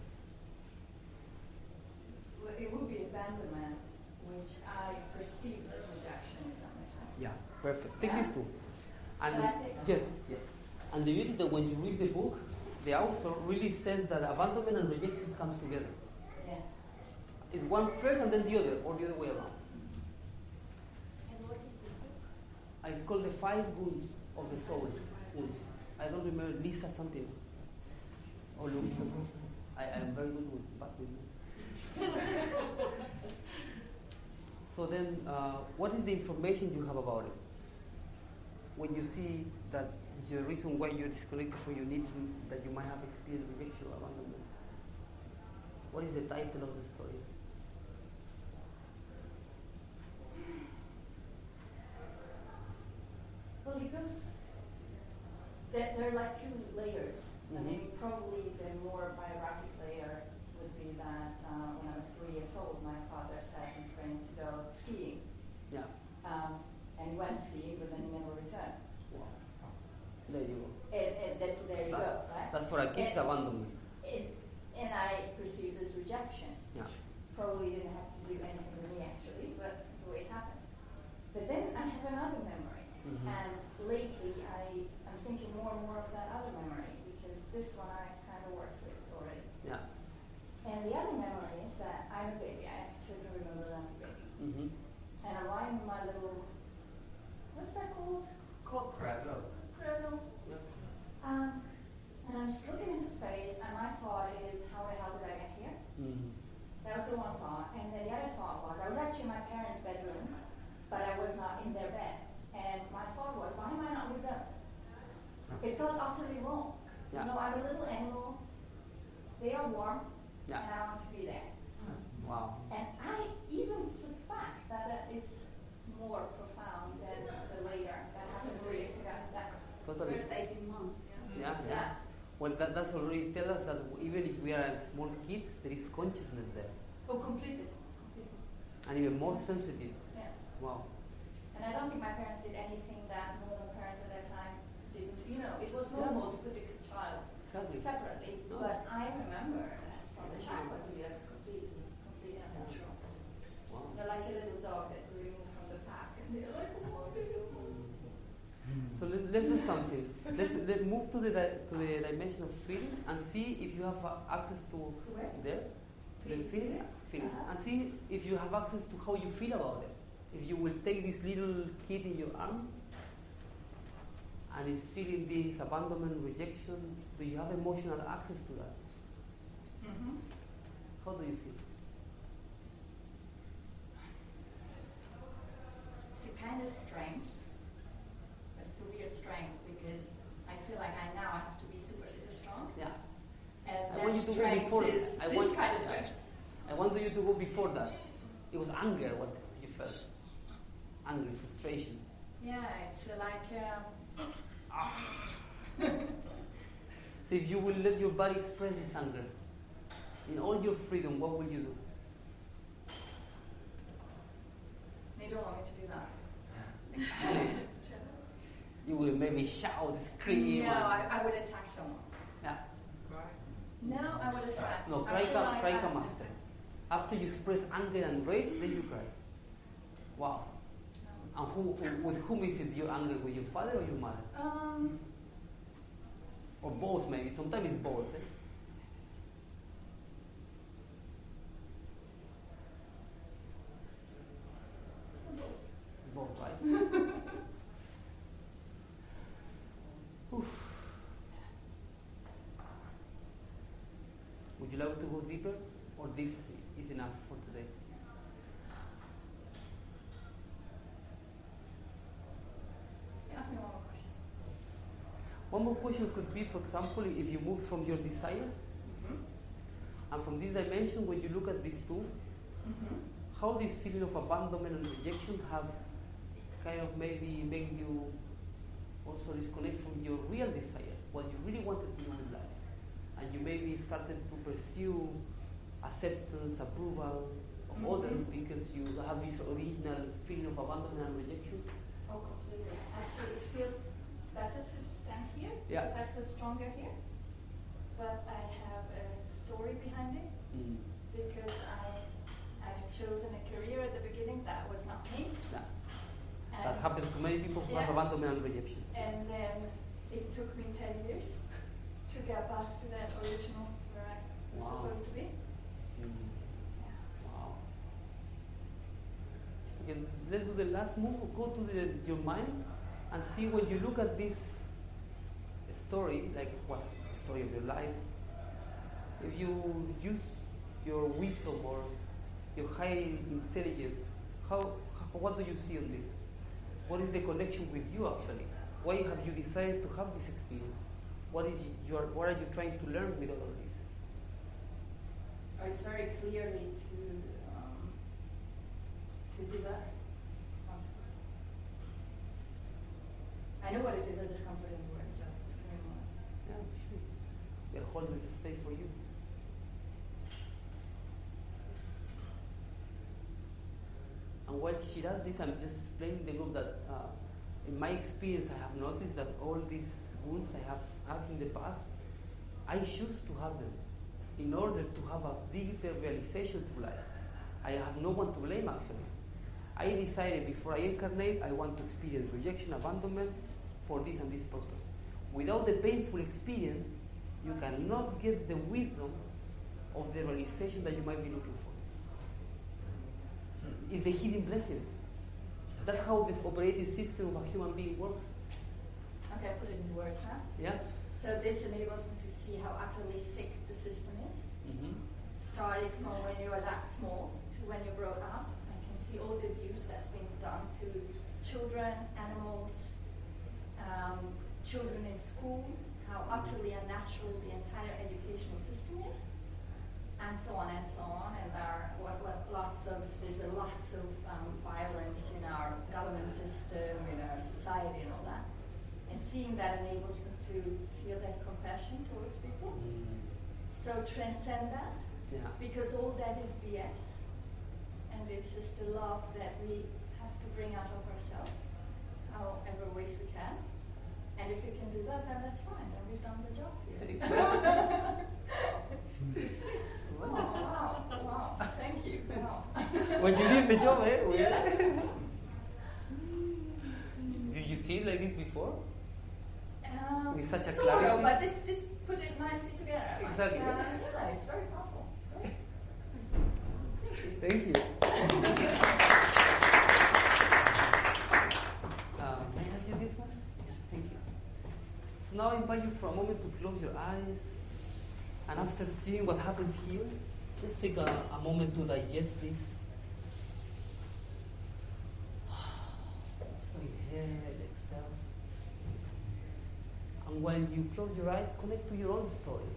Speaker 3: Well, it would be abandonment, which I perceive as rejection, if that makes sense.
Speaker 1: Yeah, perfect. Take
Speaker 3: Yeah.
Speaker 1: these two. And
Speaker 3: Shall I take them?
Speaker 1: yes, yes. And the beauty is that when you read the book, the author really says that abandonment and rejection comes together.
Speaker 3: Yeah.
Speaker 1: It's one first and then the other, or the other way around.
Speaker 3: And what is the book?
Speaker 1: And it's called The Five Wounds of the Soul. Wounds. I don't remember, Lisa something. Or Louisa. I am very good with back with names. So then, uh, what is the information you have about it? When you see that the reason why you're disconnected from your needs, that you might have experienced rejection or abandonment. What is the title of the story?
Speaker 3: Well, because there, there are like two layers.
Speaker 1: Mm-hmm.
Speaker 3: I mean, probably the more biographic layer would be that uh, when I was three years old, my father set his friend to go skiing.
Speaker 1: Yeah.
Speaker 3: Um, and he went skiing, but then he never returned.
Speaker 1: That for a kid's
Speaker 3: And-
Speaker 1: abandonment.
Speaker 3: It, and I perceived as rejection,
Speaker 1: Yeah.
Speaker 3: which probably didn't have to do anything with me actually, but the way it happened. But then I have another memory,
Speaker 1: Mhm.
Speaker 3: and lately I am thinking more and more of that other memory because this one I kind of worked with already.
Speaker 1: Yeah.
Speaker 3: And the other memory is that I'm a baby. I actually can remember that I was a baby,
Speaker 1: Mm-hmm.
Speaker 3: and I'm lying in my little, what's that called? Called
Speaker 6: Cradle.
Speaker 3: cradle.
Speaker 1: Yeah.
Speaker 3: Um, and I'm just looking into space, and my thought is, how the hell did I get here?
Speaker 1: Mm-hmm.
Speaker 3: That was the one thought. And then the other thought was, I was actually in my parents' bedroom, but I was not in their bed. And my thought was, why am I not with them? It felt utterly wrong.
Speaker 1: Yeah.
Speaker 3: You know, I'm a little animal. They are warm,
Speaker 1: Yeah.
Speaker 3: and I want to be there.
Speaker 1: Wow.
Speaker 3: And I even suspect that that is more profound than the later. That happened three years ago. That,
Speaker 1: Totally.
Speaker 4: First eighteen months, yeah.
Speaker 1: Yeah, yeah.
Speaker 3: yeah.
Speaker 1: Well, that that's already tell us that even if we are small kids, there is consciousness there,
Speaker 3: Oh, completely. Completely.
Speaker 1: and even more sensitive.
Speaker 3: Yeah.
Speaker 1: Wow.
Speaker 3: And I don't think my parents did anything that normal parents at that time didn't. You know, it was normal to put a child
Speaker 1: Exactly.
Speaker 3: separately.
Speaker 1: No.
Speaker 3: But I remember that from the child point of view, that was completely, completely unnatural.
Speaker 1: Wow.
Speaker 3: You know, like a little dog that we remove from the pack, and they're like, "What do you want?"
Speaker 1: So let's let's do something. Let's let's move to the di- to the dimension of feeling and see if you have uh, access to
Speaker 3: Where?
Speaker 1: there, to the feeling, feelings,
Speaker 3: Uh-huh.
Speaker 1: and see if you have access to how you feel about it. If you will take this little kid in your arm and is feeling this abandonment, rejection, do you have emotional access to that?
Speaker 3: Mm-hmm.
Speaker 1: How do you feel?
Speaker 3: It's a kind of strength, but it's a weird strength because I feel like I now have to be super, super strong.
Speaker 1: Yeah.
Speaker 3: And
Speaker 1: I
Speaker 3: that
Speaker 1: want you to go
Speaker 3: strength
Speaker 1: before.
Speaker 3: is
Speaker 1: I
Speaker 3: this
Speaker 1: want,
Speaker 3: kind of strength.
Speaker 1: I want you to go before that. It was anger. What you felt? Anger, frustration.
Speaker 3: Yeah, it's uh, like. Um,
Speaker 1: So if you will let your body express this anger in all your freedom, what will you do?
Speaker 3: they don't want me to do that.
Speaker 1: You will maybe shout, scream.
Speaker 3: No,
Speaker 1: and-
Speaker 3: I, I would attack someone.
Speaker 1: yeah.
Speaker 3: No, I would attack.
Speaker 1: No,
Speaker 3: I
Speaker 1: cry
Speaker 3: feel
Speaker 1: come,
Speaker 3: like
Speaker 1: cry
Speaker 3: I-
Speaker 1: come after. After you express anger and rage, then you cry. Wow. And who, who, with whom is it your anger? With your father or your mother?
Speaker 3: Um,
Speaker 1: Or both, maybe. Sometimes it's both. Eh? Both, right? Oof. Would you like to go deeper, or this is enough for today?
Speaker 3: ask me one more question.
Speaker 1: One more question could be, for example, if you move from your desire,
Speaker 3: Mm-hmm.
Speaker 1: and from this dimension, when you look at these two,
Speaker 3: Mm-hmm.
Speaker 1: how this feeling of abandonment and rejection have kind of maybe make you also disconnect from your real desire, what you really wanted to do in life. And you maybe started to pursue acceptance, approval of
Speaker 3: Mhm.
Speaker 1: others because you have this original feeling of abandonment and rejection.
Speaker 3: Oh, completely. Actually, it feels better to stand here
Speaker 1: Yeah.
Speaker 3: because I feel stronger here. But I have a story behind it
Speaker 1: Mm.
Speaker 3: because I I've chosen a career at the beginning that was not me.
Speaker 1: Yeah.
Speaker 3: And,
Speaker 1: That happens to many people who have
Speaker 3: Yeah.
Speaker 1: abandonment and rejection.
Speaker 3: and then it took me ten years to get back to that original where I was
Speaker 1: Wow.
Speaker 3: supposed to be.
Speaker 1: Mm.
Speaker 3: Yeah.
Speaker 1: Wow. Okay, let's do the last move. Go to the, your mind and see when you look at this story, like what story of your life. If you use your wisdom or your high intelligence, how, how what do you see on this? What is the connection with you actually? Why have you decided to have this experience? What is your what are you trying to learn with all of this?
Speaker 3: Oh, it's very clearly to um, to do that. I know what it is. I just can't put it in words. So just give me a moment.
Speaker 1: Yeah, sure. We are holding this space for you. And while she does this, I'm just explaining the group that uh, in my experience, I have noticed that all these wounds I have had in the past I choose to have them in order to have a deeper realization through life. I have no one to blame actually. I decided before I incarnate, I want to experience rejection, abandonment for this and this purpose. Without the painful experience, you cannot get the wisdom of the realization that you might be looking for. It's a hidden blessing. That's how this operating system of a human being works.
Speaker 3: Okay, put it in words, huh?
Speaker 1: Yeah?
Speaker 3: So this enables me to see how utterly sick the system is.
Speaker 1: Mm-hmm.
Speaker 3: Starting from when you were that small to when you grow up. I can see all the abuse that's been done to children, animals, um, children in school, how utterly unnatural the entire educational system is, and so on and so on. And there are what, what lots of there's a lots of um, violence in our government system, in our society, and all that. And seeing that enables me to feel that compassion towards people.
Speaker 1: Mm.
Speaker 3: So transcend that,
Speaker 1: Yeah.
Speaker 3: because all that is B S, and it's just the love that we have to bring out of ourselves, however ways we can. And if we can do that, then that's fine. Then we've done the job here. Oh, wow, wow. Thank you. Wow.
Speaker 1: Well, you did the job, eh? We-
Speaker 3: Yeah.
Speaker 1: Did you see it like this before?
Speaker 3: Um,
Speaker 1: With such a
Speaker 3: sort
Speaker 1: clarity.
Speaker 3: of, but this, this put it nicely together. Like,
Speaker 1: Exactly.
Speaker 3: uh, yeah, it's very powerful. It's great.
Speaker 1: Thank you. Uh, may I have you this one? Thank you. So now I invite you for a moment to close your eyes, and after seeing what happens here, just take a, a moment to digest this. So inhale, exhale. And while you close your eyes, connect to your own story.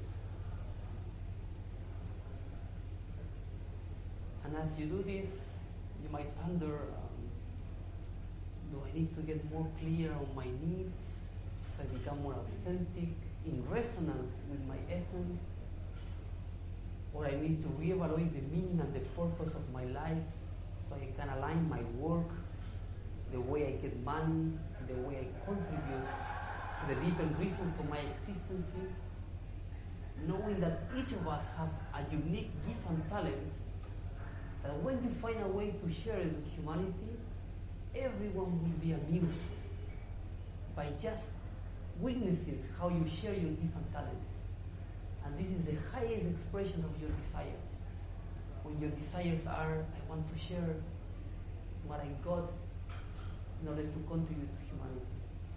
Speaker 1: And as you do this, you might ponder, um, do I need to get more clear on my needs so I become more authentic, in resonance with my essence? Or I need to reevaluate the meaning and the purpose of my life so I can align my work, the way I get money, the way I contribute to the deeper reason for my existence, knowing that each of us have a unique gift and talent, that when you find a way to share it with humanity, everyone will be amused by just witnessing how you share your gift and talents. And this is the highest expression of your desire. When your desires are, I want to share what I got in order to contribute to humanity.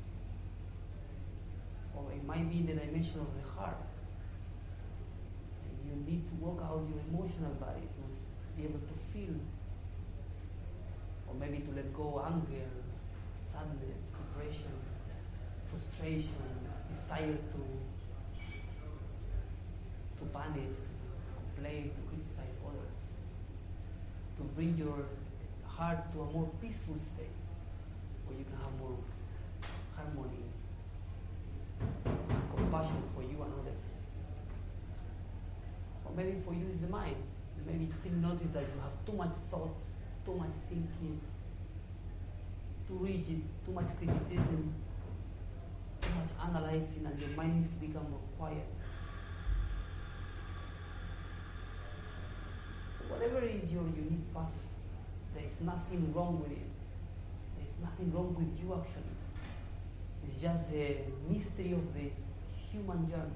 Speaker 1: Or it might be in the dimension of the heart. And you need to work out your emotional body to be able to feel. Or maybe to let go anger, sadness, depression, frustration, desire to to punish, to complain, to criticize others. To bring your heart to a more peaceful state where you can have more harmony, compassion for you and others. Or maybe for you it's the mind. Maybe you still notice that you have too much thoughts, too much thinking, too rigid, too much criticism, too much analyzing, and your mind needs to become more quiet. So whatever is your unique path, there is nothing wrong with it. There is nothing wrong with you actually. It's just the mystery of the human journey.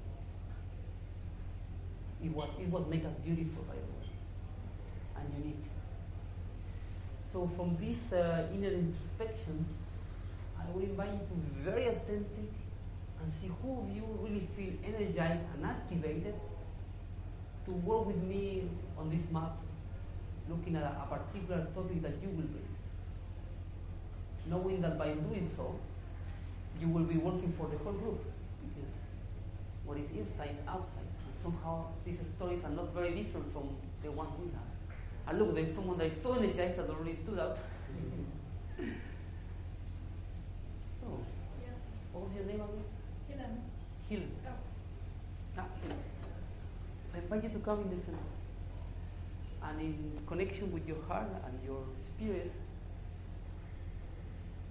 Speaker 1: It was, it was make us beautiful, by the way, and unique. So from this uh, inner introspection, I will invite you to be very authentic and see who of you really feel energized and activated to work with me on this map, looking at a, a particular topic that you will bring. Knowing that by doing so, you will be working for the whole group, because what is inside is outside. Somehow these stories are not very different from the one we have. And look, there's someone that is so energized that already stood up. So,
Speaker 3: Yeah.
Speaker 1: what was your name again?
Speaker 3: Helen.
Speaker 1: Hill.
Speaker 3: Oh.
Speaker 1: Ah, Hill. So I invite you to come in the center. And in connection with your heart and your spirit,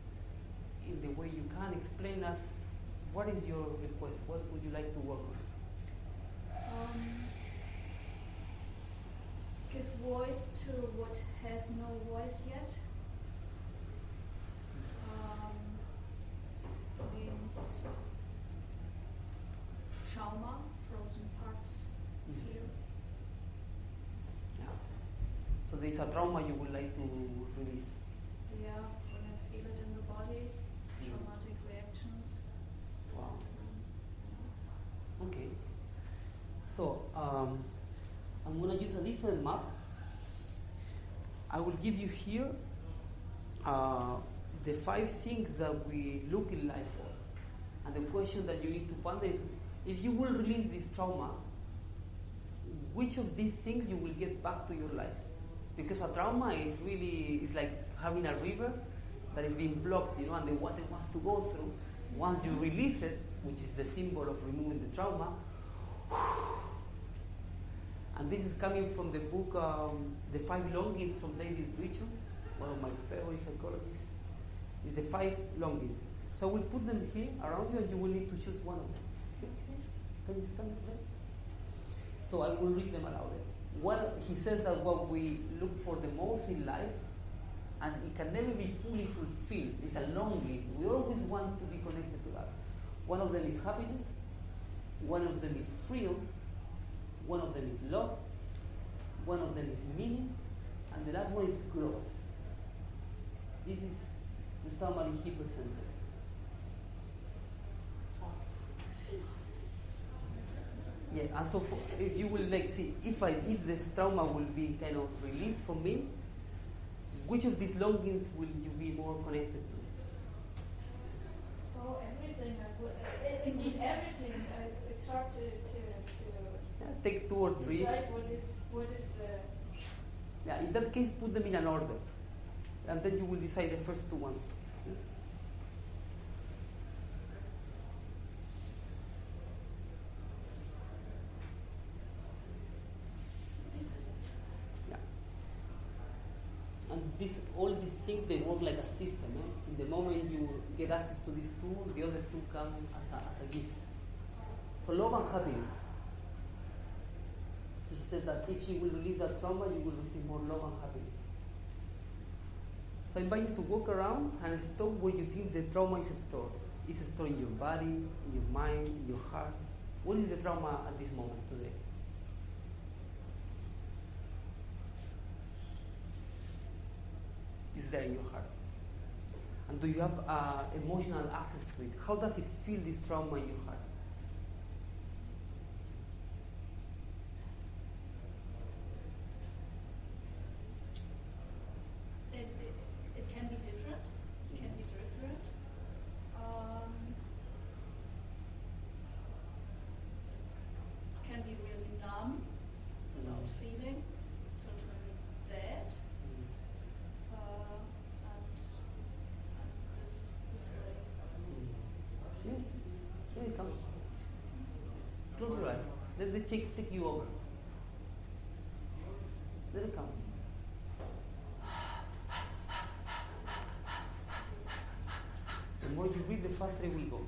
Speaker 1: in the way you can, explain us what is your request, what would you like to work on.
Speaker 3: Um, give voice to what has no voice yet. Um, means trauma, frozen parts, fear.
Speaker 1: Yeah. So there is a trauma you would like to release.
Speaker 3: Yeah, when I feel it in the body, traumatic reactions.
Speaker 1: Wow. Okay. So um, I'm going to use a different map. I will give you here uh, the five things that we look in life for. And the question that you need to ponder is, if you will release this trauma, which of these things you will get back to your life? Because a trauma is really, it's like having a river that is being blocked, you know, and the water wants to go through. Once you release it, which is the symbol of removing the trauma, and this is coming from the book um, The Five Longings from David Richard, one of my favorite psychologists. It's the five longings. So we'll put them here around you, and you will need to choose one of them. Okay? Can you stand there? So I will read them aloud. What he says that what we look for the most in life, and it can never be fully fulfilled, is a longing. We always want to be connected to that. One of them is happiness. One of them is freedom. One of them is love. One of them is meaning. And the last one is growth. This is the summary he presented. Yeah, and so for, if you will like see, if I if this trauma will be kind of released from me, which of these longings will you be more connected to?
Speaker 3: Oh, everything. I would, uh, indeed, everything. I, it's hard to, to, to
Speaker 1: Yeah, take two or three.
Speaker 3: decide what is, what is the...
Speaker 1: Yeah, in that case, put them in an order, and then you will decide the first two ones. And this, all these things, they work like a system. Eh? In the moment you get access to these two, the other two come as a, as a gift. So love and happiness. So she said that if she will release that trauma, you will receive more love and happiness. So I invite you to walk around and stop where you think the trauma is stored. Is it stored in your body, in your mind, in your heart? What is the trauma at this moment today? Is there in your heart? And do you have uh, emotional access to it? How does it feel, this trauma in your heart?
Speaker 3: It, it, it can be different. It can be different. Um, can be really numb without feeling, totally dead. Uh, and, and this, this way.
Speaker 1: Yeah, here it comes. Close your eyes. Let the take, take you over. Let it come. The more you breathe, the faster it will go.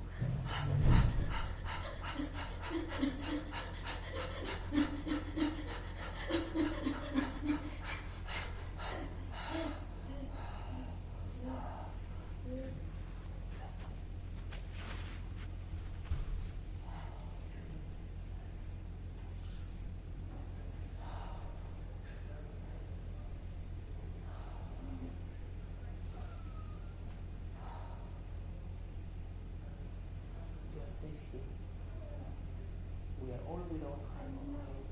Speaker 1: You are safe here. We are all with our heart on our head.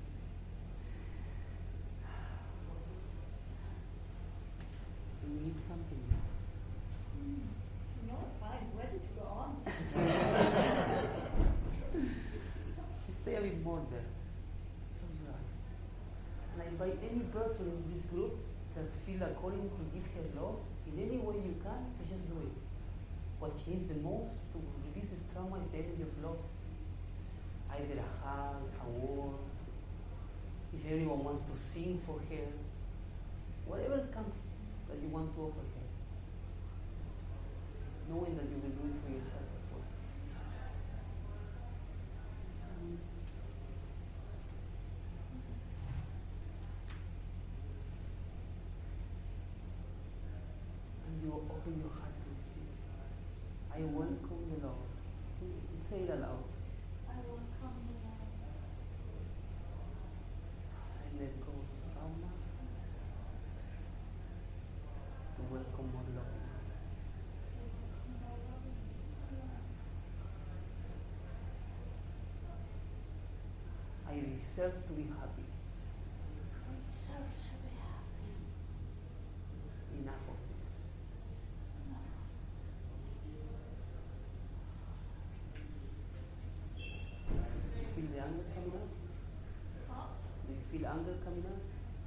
Speaker 1: Do you need something now?
Speaker 3: No, fine. Ready to go on.
Speaker 1: Stay a bit more there. Close your eyes. And I invite any person in this group that feel a calling to give her love in any way you can to just do it. What she needs the most to release this trauma is the energy of love. Either a hug, a word, if anyone wants to sing for her, whatever comes that you want to offer her, knowing that you will do it for yourself as well. open your heart to receive. I welcome the Lord. Say it aloud.
Speaker 3: I welcome the Lord.
Speaker 1: I let go of this trauma to welcome more love. I deserve to be happy.
Speaker 3: I deserve to be happy.
Speaker 1: Enough of this. Do you feel the anger coming out?
Speaker 3: Huh?
Speaker 1: Do you feel anger coming out?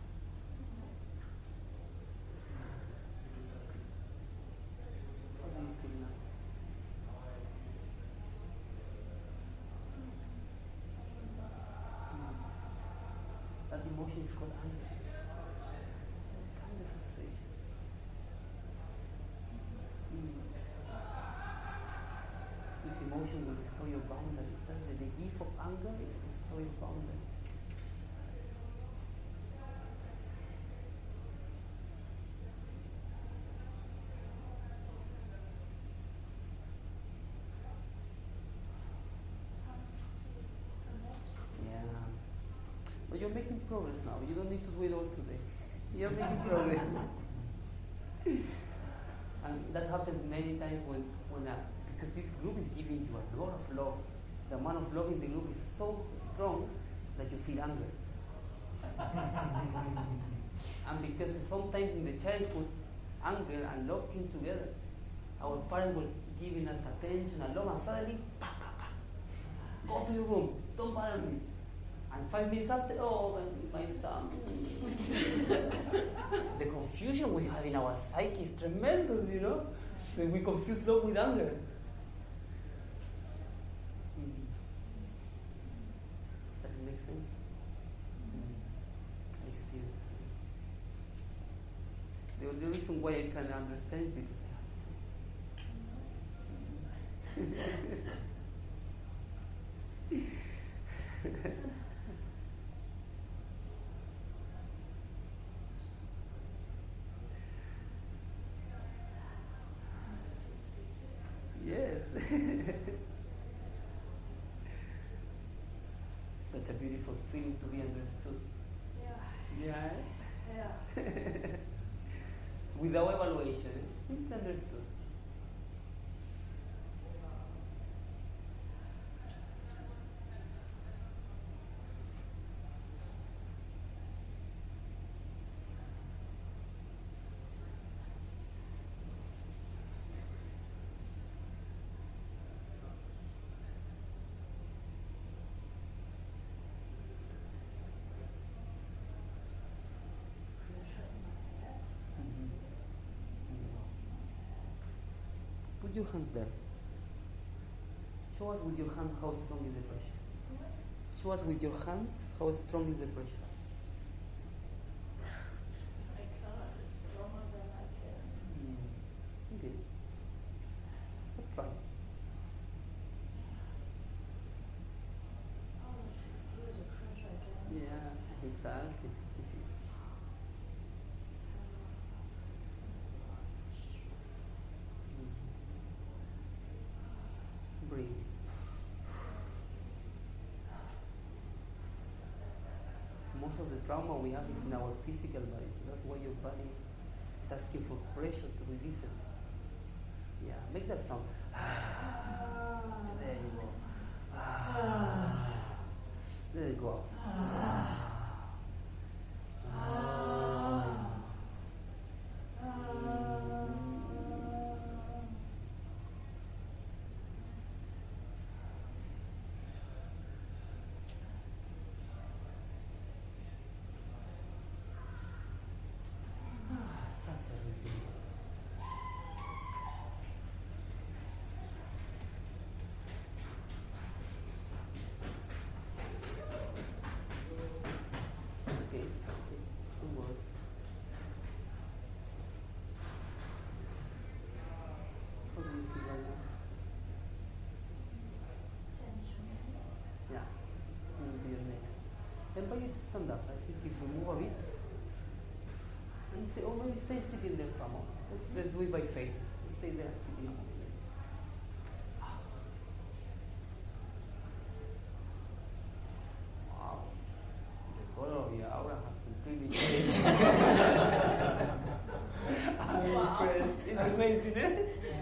Speaker 1: How do you feel now? That emotion is called anger. Kind of frustration. Mm. This emotion will restore your boundaries. That's the, the gift of anger is to restore your boundaries. Yeah. But you're making progress now. You don't need to do it all today. You're making progress. And that happens many times when, when uh, because this group is giving you a lot of love. The amount of love in the group is so strong that you feel anger. And because sometimes in the childhood, anger and love came together. Our parents were giving us attention and love, and suddenly, pa, pa, pa, go to your room, don't bother me. And five minutes after, oh, my son. The confusion we have in our psyche is tremendous, you know? So we confuse love with anger. Mm-hmm. Does it make sense? Mm-hmm. I experience it. The, the reason why I can understand is because I have the same. Yes. Such a beautiful feeling to be understood.
Speaker 3: Yeah.
Speaker 1: Yeah.
Speaker 3: Yeah.
Speaker 1: Without evaluation, simply understood. Put your hands there. Show us with your hand how strong is the pressure. Show us with your hands how strong is the pressure.
Speaker 3: I can't. It's stronger than I can.
Speaker 1: Mm. Okay. But try.
Speaker 3: Oh, she's good at pressure against.
Speaker 1: Yeah, exactly. Breathe. Most of the trauma we have is in our physical body. So that's why your body is asking for pressure to release it. Yeah, make that sound. There you go. There you go. Such a relief. Okay, okay, don't worry. How do you feel right now?
Speaker 3: Tension.
Speaker 1: Yeah, it's moving to your neck. I invite you to stand up. I think if you move a bit, and say, oh, maybe stay sitting there for a moment. Let's, let's do it by phases. Stay there, sitting up. Wow. The color of your aura has completely changed. I'm impressed. It's amazing, eh?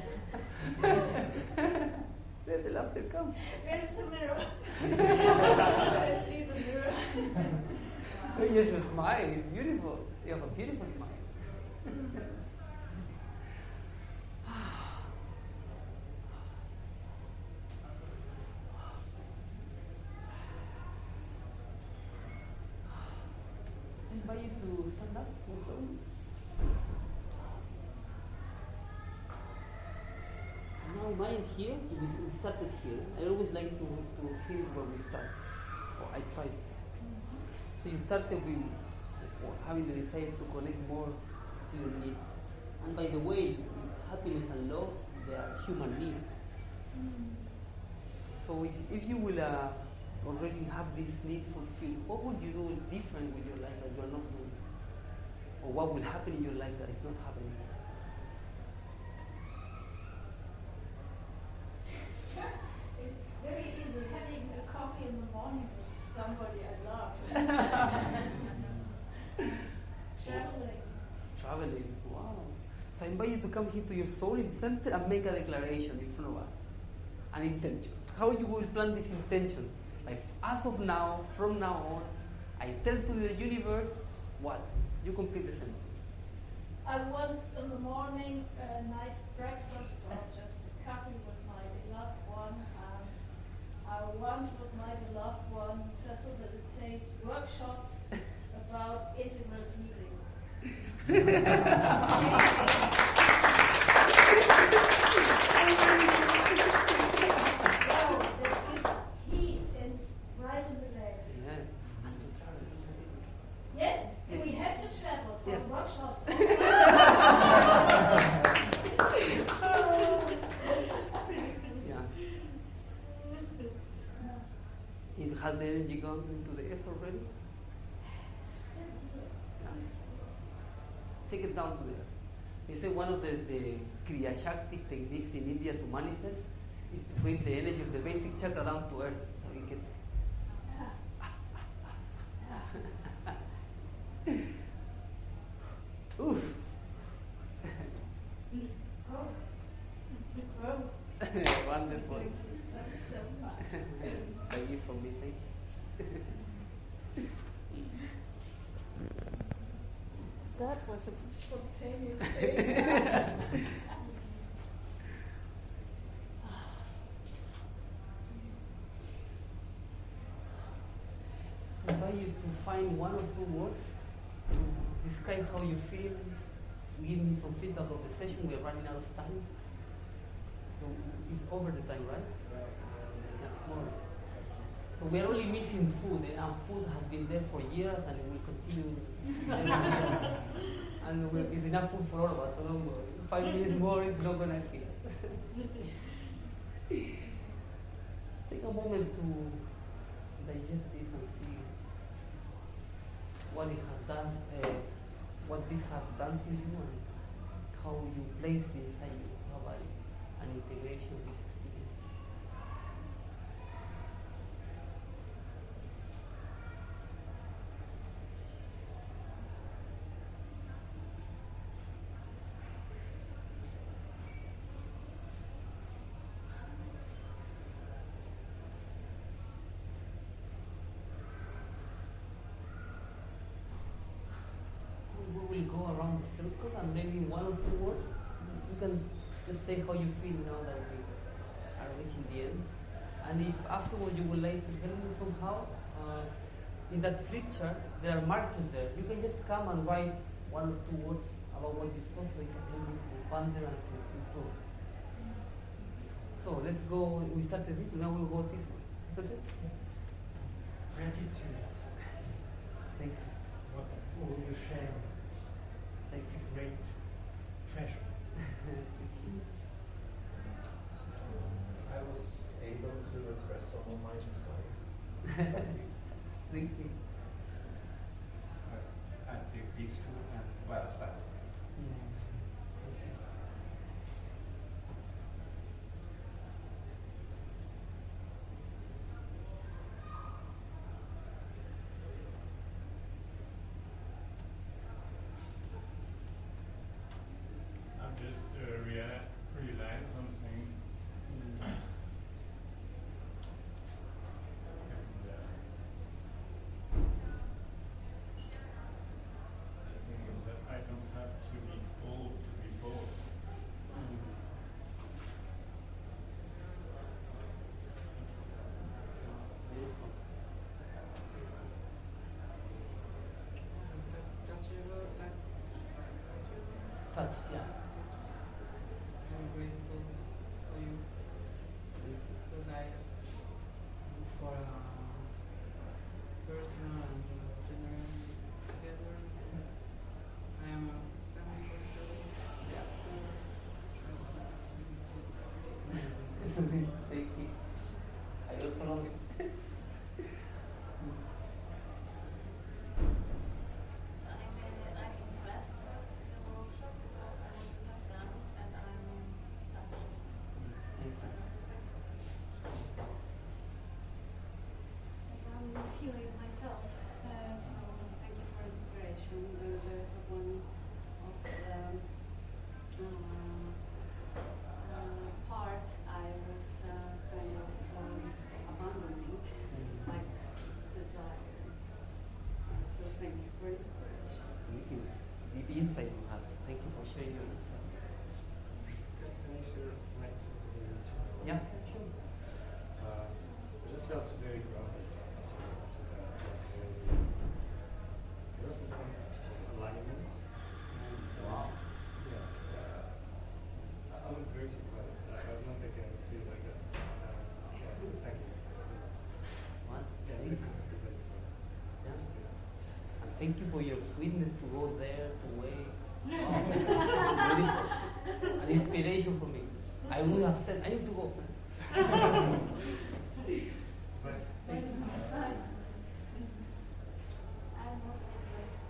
Speaker 1: Let the laughter come.
Speaker 3: Where's the mirror? I see the mirror.
Speaker 1: Yes, your smile is beautiful. You have a beautiful smile. I invite you to stand up also. Now imagine here, we we started here. I always like to, to finish where we start. Or I try to. So you started with having the desire to connect more to your needs. And by the way, happiness and love, they are human needs. So if, if you will uh, already have these needs fulfilled, what would you do different with your life that you are not doing? Or what will happen in your life that is not happening?
Speaker 3: It's very easy having a coffee in the morning with somebody I love. Traveling.
Speaker 1: Traveling, wow. So I invite you to come here to your soul in center and make a declaration in front of us. An intention. How you will plan this intention? Like as of now, from now on, I tell to the universe what? You complete the sentence.
Speaker 3: I want in the morning a nice breakfast or just a coffee with my beloved one, and I want with my beloved one facilitate workshops about integral healing. So that gives heat in, right in the legs.
Speaker 1: Yeah. And to travel.
Speaker 3: Yes, we have to travel for
Speaker 1: Yeah.
Speaker 3: workshops.
Speaker 1: Yeah. It has the energy gone into the earth already? Yeah. Take it down to there. They say one of the, the Kriya Shakti techniques in India to manifest is to bring the energy of the basic chakra down to earth. So it gets. Oof. Wonderful.
Speaker 3: Thank you so, so much.
Speaker 1: Thank you for me. Thank you.
Speaker 3: That was a spontaneous thing.
Speaker 1: So I invite you to find one or two words to describe how you feel. Give me some feedback of the session. We are running out of time. So it's over the time, right? Yeah, more. So we are only missing food, eh? And food has been there for years, and it will continue. And we, it's enough food for all of us. So don't worry. Five minutes more is not gonna kill us. Take a moment to digest this and see what it has done, uh, what this has done to you, and how you place this inside you. How about an integration of this experience? We will go around the circle and maybe one or two words. You can just say how you feel now that we are reaching the end. And if afterwards you would like to help me somehow, uh, in that flip chart, there are markers there. You can just come and write one or two words about what you saw so it can help you to ponder and to improve. So let's go. We started this, now we'll go this way. Is that it?
Speaker 2: Gratitude.
Speaker 1: Thank you.
Speaker 2: What all you share.
Speaker 1: Thank you.
Speaker 2: Great treasure.
Speaker 8: I was able to express some of my desire.
Speaker 1: Thank you.
Speaker 8: I, I feel peaceful and well fed.
Speaker 1: Yeah.
Speaker 9: realize, realize something.
Speaker 1: Mm.
Speaker 9: And, uh, the thing is that I don't have to be old to be bold.
Speaker 1: Beautiful.
Speaker 7: Touchable, like,
Speaker 1: Touch, yeah.
Speaker 7: I'm grateful for you because I, for uh, personal and uh, general together, I am a family person.
Speaker 1: Thank you. I also love it.
Speaker 4: So I'm, uh, I'm impressed with the workshop, uh, what you have done, and I'm touched.
Speaker 1: Thank you.
Speaker 10: Yes, I'm healing myself, uh, so thank you for inspiration. Uh, the one of the um, uh, part I was uh, kind of um, abandoning, like desire. Uh, so thank you for inspiration.
Speaker 1: Thank you. The insight you have. Thank you for sharing your insight.
Speaker 11: Can I share my experience?
Speaker 1: Yeah, sure.
Speaker 11: Uh, I just felt very grounded after, after that. It was very, there was a sense of alignment.
Speaker 1: Wow.
Speaker 11: Yeah. Uh, I, I was very surprised. I, I was not thinking I would feel like that. Uh, yeah, so thank you.
Speaker 1: What?
Speaker 11: Yeah,
Speaker 1: Thank
Speaker 11: thank
Speaker 1: you.
Speaker 11: you.
Speaker 1: Yeah. And thank you for your sweetness to go there, to wait. Wow. Beautiful. An inspiration for me. I would have said, I need to go.
Speaker 11: But
Speaker 1: Thank you.
Speaker 10: I'm also grateful.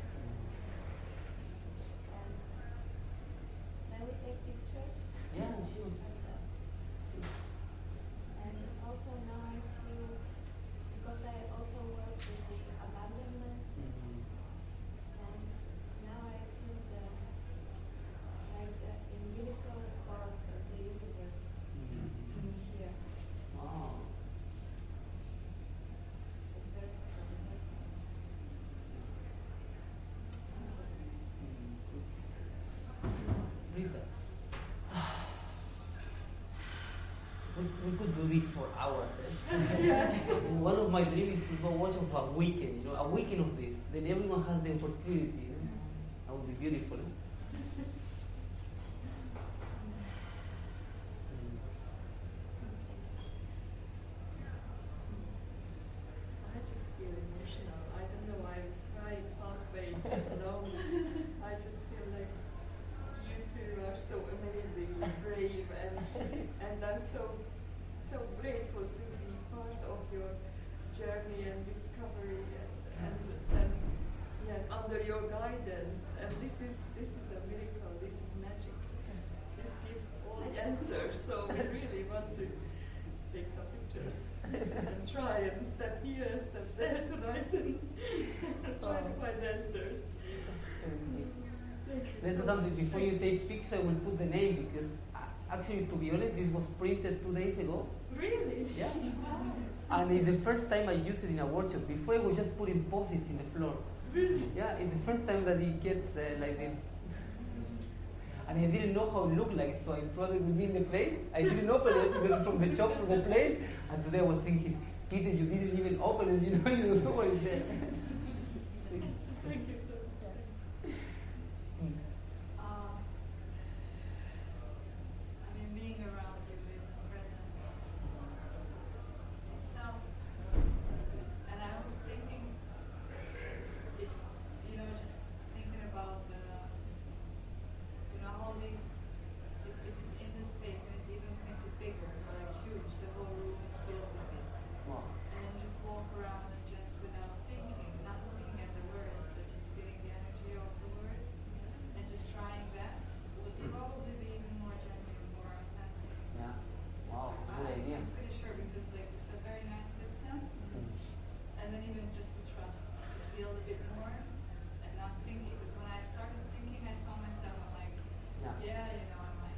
Speaker 10: And may we take pictures?
Speaker 1: Yeah, sure.
Speaker 10: And also now I feel, because I also work with the abandonment,
Speaker 1: Mhm.
Speaker 10: and now I feel the, like the umbilical cord of the universe
Speaker 1: Mhm.
Speaker 10: in here.
Speaker 1: Wow.
Speaker 10: It's very strong.
Speaker 1: Rita. We, we could do this for hours. Eh? One of my dreams is to go watch of a weekend, you know, a weekend of this. Then everyone has the opportunity. You know? That would be beautiful. Eh?
Speaker 5: I just feel emotional. I don't know why I was crying halfway along. I just feel like you two are so amazing, brave, and and I'm so so grateful to be part of your journey and discovery, and and, and yes, under your guidance. And this is this is a miracle. This is magic. This gives all the answers. So we really want to take some pictures and try and step here and step there tonight and try to find answers. Thank you
Speaker 1: Let's
Speaker 5: so
Speaker 1: do something
Speaker 5: much.
Speaker 1: before you take picture. We'll put the name because uh, actually, to be honest, this was printed two days ago.
Speaker 5: Really?
Speaker 1: Yeah.
Speaker 5: Wow.
Speaker 1: And it's the first time I use it in a workshop. Before I was just putting post-its in the floor.
Speaker 5: Really?
Speaker 1: Yeah, it's the first time that it gets uh, like this. And I didn't know how it looked like, so I brought it with me in the plane. I didn't open it because from the shop to the plane. And today I was thinking, Peter, you didn't even open it, you know, you don't know what is there.
Speaker 5: Thank you so much.
Speaker 7: Uh, I mean, being around you is present itself. And I was thinking, if, you know, just thinking about the, you know, all these, if, if it's in this space and it's even make it bigger, or like huge, the whole room is filled with this.
Speaker 1: Wow.
Speaker 7: And then just walk around and just without thinking, not looking at the words, but just feeling the energy of the words, and just trying that would probably be even more genuine, more authentic.
Speaker 1: Yeah. Wow,
Speaker 7: I-
Speaker 1: good idea.
Speaker 7: I'm pretty sure because like it's a very nice system, and then even just to trust, to feel a bit more, and not thinking. Because when I started thinking, I found myself I'm like,
Speaker 1: Yeah.
Speaker 7: yeah, you know, I'm like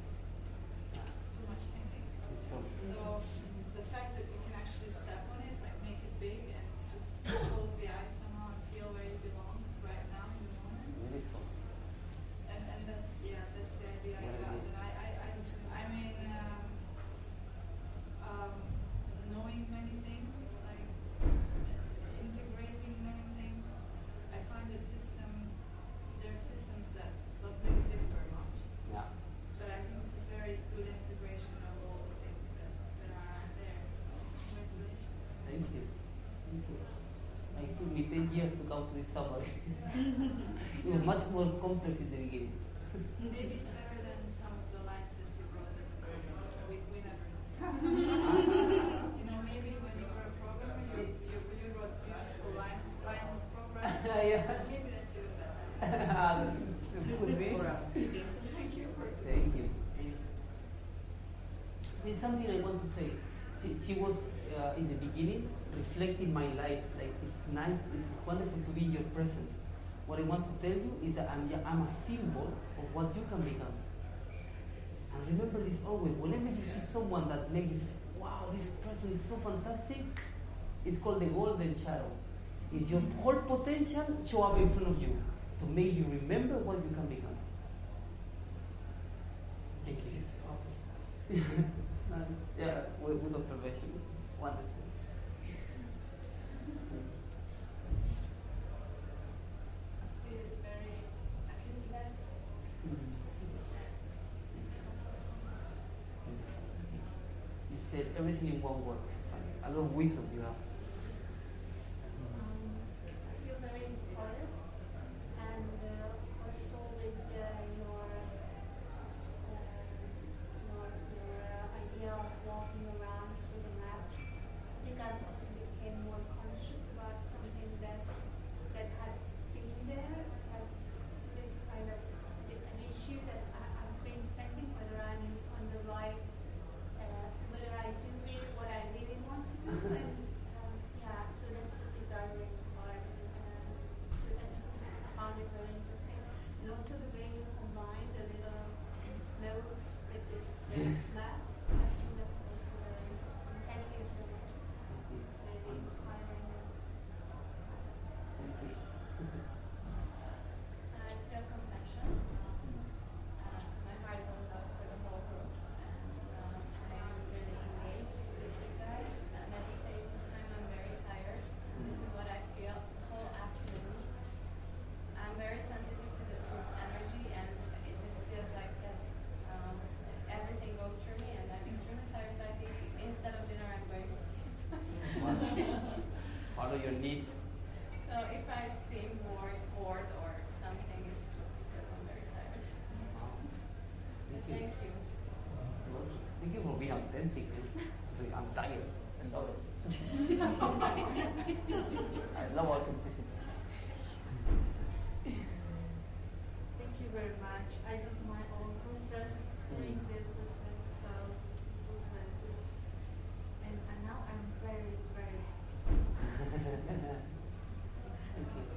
Speaker 1: me ten years to come to this summary. It was much more complex in the beginning.
Speaker 4: Maybe it's better than some of the lines that you wrote as a programmer. We, we never know. You know, maybe when you were a programmer, you, you, you wrote beautiful lines, lines of programming.
Speaker 1: Yeah.
Speaker 4: Maybe that's even better.
Speaker 1: Could be.
Speaker 4: Thank you for
Speaker 1: Thank you. There's something I want to say. She, she was uh, in the beginning reflecting my life. Like it's nice, it's wonderful to be in your presence. What I want to tell you is that I'm, I'm a symbol of what you can become. And remember this always. Whenever you see someone that makes you feel, wow, this person is so fantastic, it's called the golden shadow. It's your whole potential show up in front of you to make you remember what you can become. Thank you.
Speaker 2: It's opposite.
Speaker 1: Yeah, with, with observation. Wonderful.
Speaker 10: I feel very, I feel blessed.
Speaker 1: Mm.
Speaker 10: I feel blessed.
Speaker 1: You said everything in one word. A lot of wisdom you have.
Speaker 10: Um, I feel very inspired, and uh, also with uh, your, uh, your your uh, idea of walking around through the map. I think I also became more conscious about something that that had been there, had this kind of an issue that I, I've been thinking whether I'm on the right, uh, so whether I do really what I really want to do. And, um, yeah, so that's the desiring part. And, um, so that I found it very interesting. And also the way you combine the little notes with this uh, map. I think that's also very interesting. Thank you so much. Very inspiring.
Speaker 1: Thank you.
Speaker 4: I feel compassion. Uh, so my heart goes out for the whole group, and um, I am really engaged with you guys. And at the same time, I'm very tired. This is what I feel the whole afternoon. I'm very sensitive to the group's energy, and it just feels like that um, everything goes through me, and I'm extremely tired. So I think instead of dinner, I'm going to sleep.
Speaker 1: Follow your needs.
Speaker 4: So if I seem more bored or something, it's just because I'm very tired.
Speaker 1: Thank you.
Speaker 4: Thank you.
Speaker 1: Thank you for being authentic. So I'm tired. I love it. I love authenticity.
Speaker 10: Thank you very much. I did my own process during the process, so it was very good. And, and now I'm very, very happy.
Speaker 1: Thank you.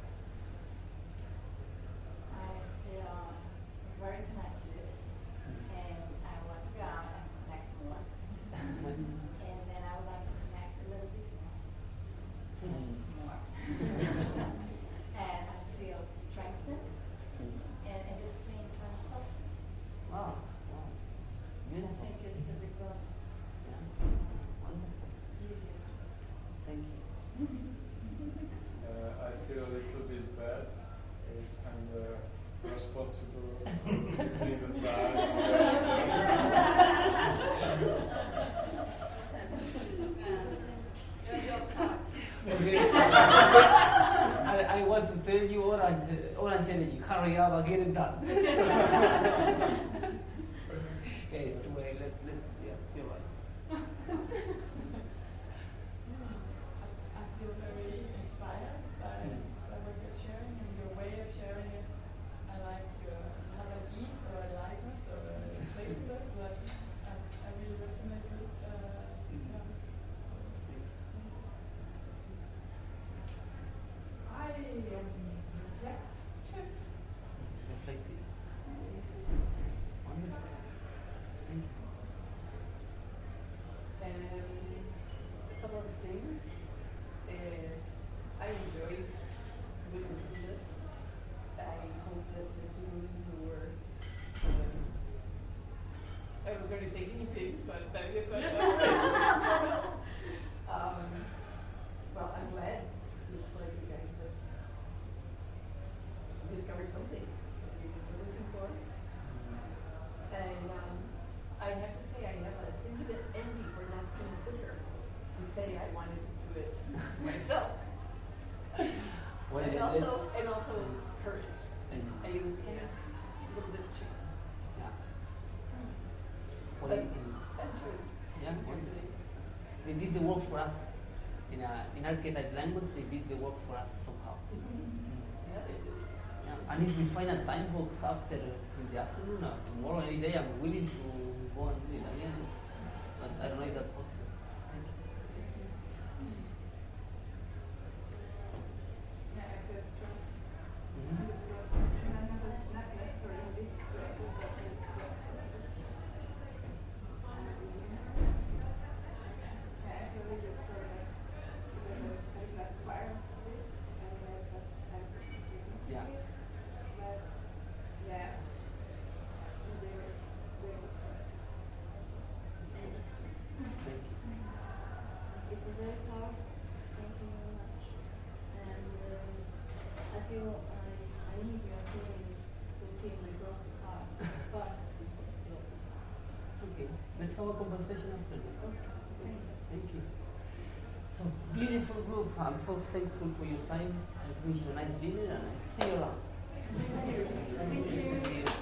Speaker 3: I feel very connected, and I want to go out and connect more. And then I would like to connect a little bit more. And I feel strengthened, and at the same time softened.
Speaker 1: Wow. Wow.
Speaker 3: I
Speaker 1: Beautiful.
Speaker 3: think it's the result
Speaker 1: Yeah. Wonderful.
Speaker 3: easiest.
Speaker 1: Thank you.
Speaker 9: Uh, I feel a little bit bad. It's kind of responsible for being bad.
Speaker 4: Your job sucks.
Speaker 1: Okay. I, I want to tell you orange, orange energy. Hurry up and get it done. Yeah, it's too late. Let's, let's, yeah, you're right.
Speaker 5: I feel very inspired by, by what you're sharing and your way of sharing it. I like your have an ease or a lightness or a playfulness that I, I really resonate with. Uh, yeah. I am reflective.
Speaker 1: Reflective. Wonderful. Thank you.
Speaker 12: Um, a couple of things. Uh, I enjoy witnessing this. I hope that the two who were, um, I was going to say guinea pigs, but I guess that's not right. um, well, I'm glad. Looks like you guys have discovered something that you were looking for. And um, I have to say, I have a tinge of envy for not being quicker to say I wanted to do it myself. also and also courage.
Speaker 1: And,
Speaker 12: And it was kind of a little bit chicken.
Speaker 1: yeah. Well,
Speaker 12: But
Speaker 1: in- in-
Speaker 12: I'm sure
Speaker 1: yeah,
Speaker 12: you're
Speaker 1: well,
Speaker 12: doing.
Speaker 1: they did the work for us. In a, in archetype language, they did the work for us somehow.
Speaker 12: Yeah, they do.
Speaker 1: Yeah. And if we find a time book after in the afternoon or tomorrow, any day, I'm willing to go and do it again. But I don't know if that's possible. Thank you.
Speaker 5: Yeah, I feel trust
Speaker 1: Mhm.
Speaker 5: in the process. And I'm not, not necessarily in this process, but in the process. And yeah, I feel like it's sort of there's a there's that part of this and there's that I'm just experiencing
Speaker 1: Yeah.
Speaker 5: it. But yeah, they were very good for us.
Speaker 1: Thank you.
Speaker 13: It was very powerful. Thank you very much. And um, I feel I, I need your feeling to take my broken heart. But
Speaker 1: Okay. Let's have a conversation after that.
Speaker 13: okay.
Speaker 1: Thank you. So beautiful group. I'm so thankful for your time. I wish you a nice dinner and I see you around.
Speaker 13: Thank you.
Speaker 1: Thank you.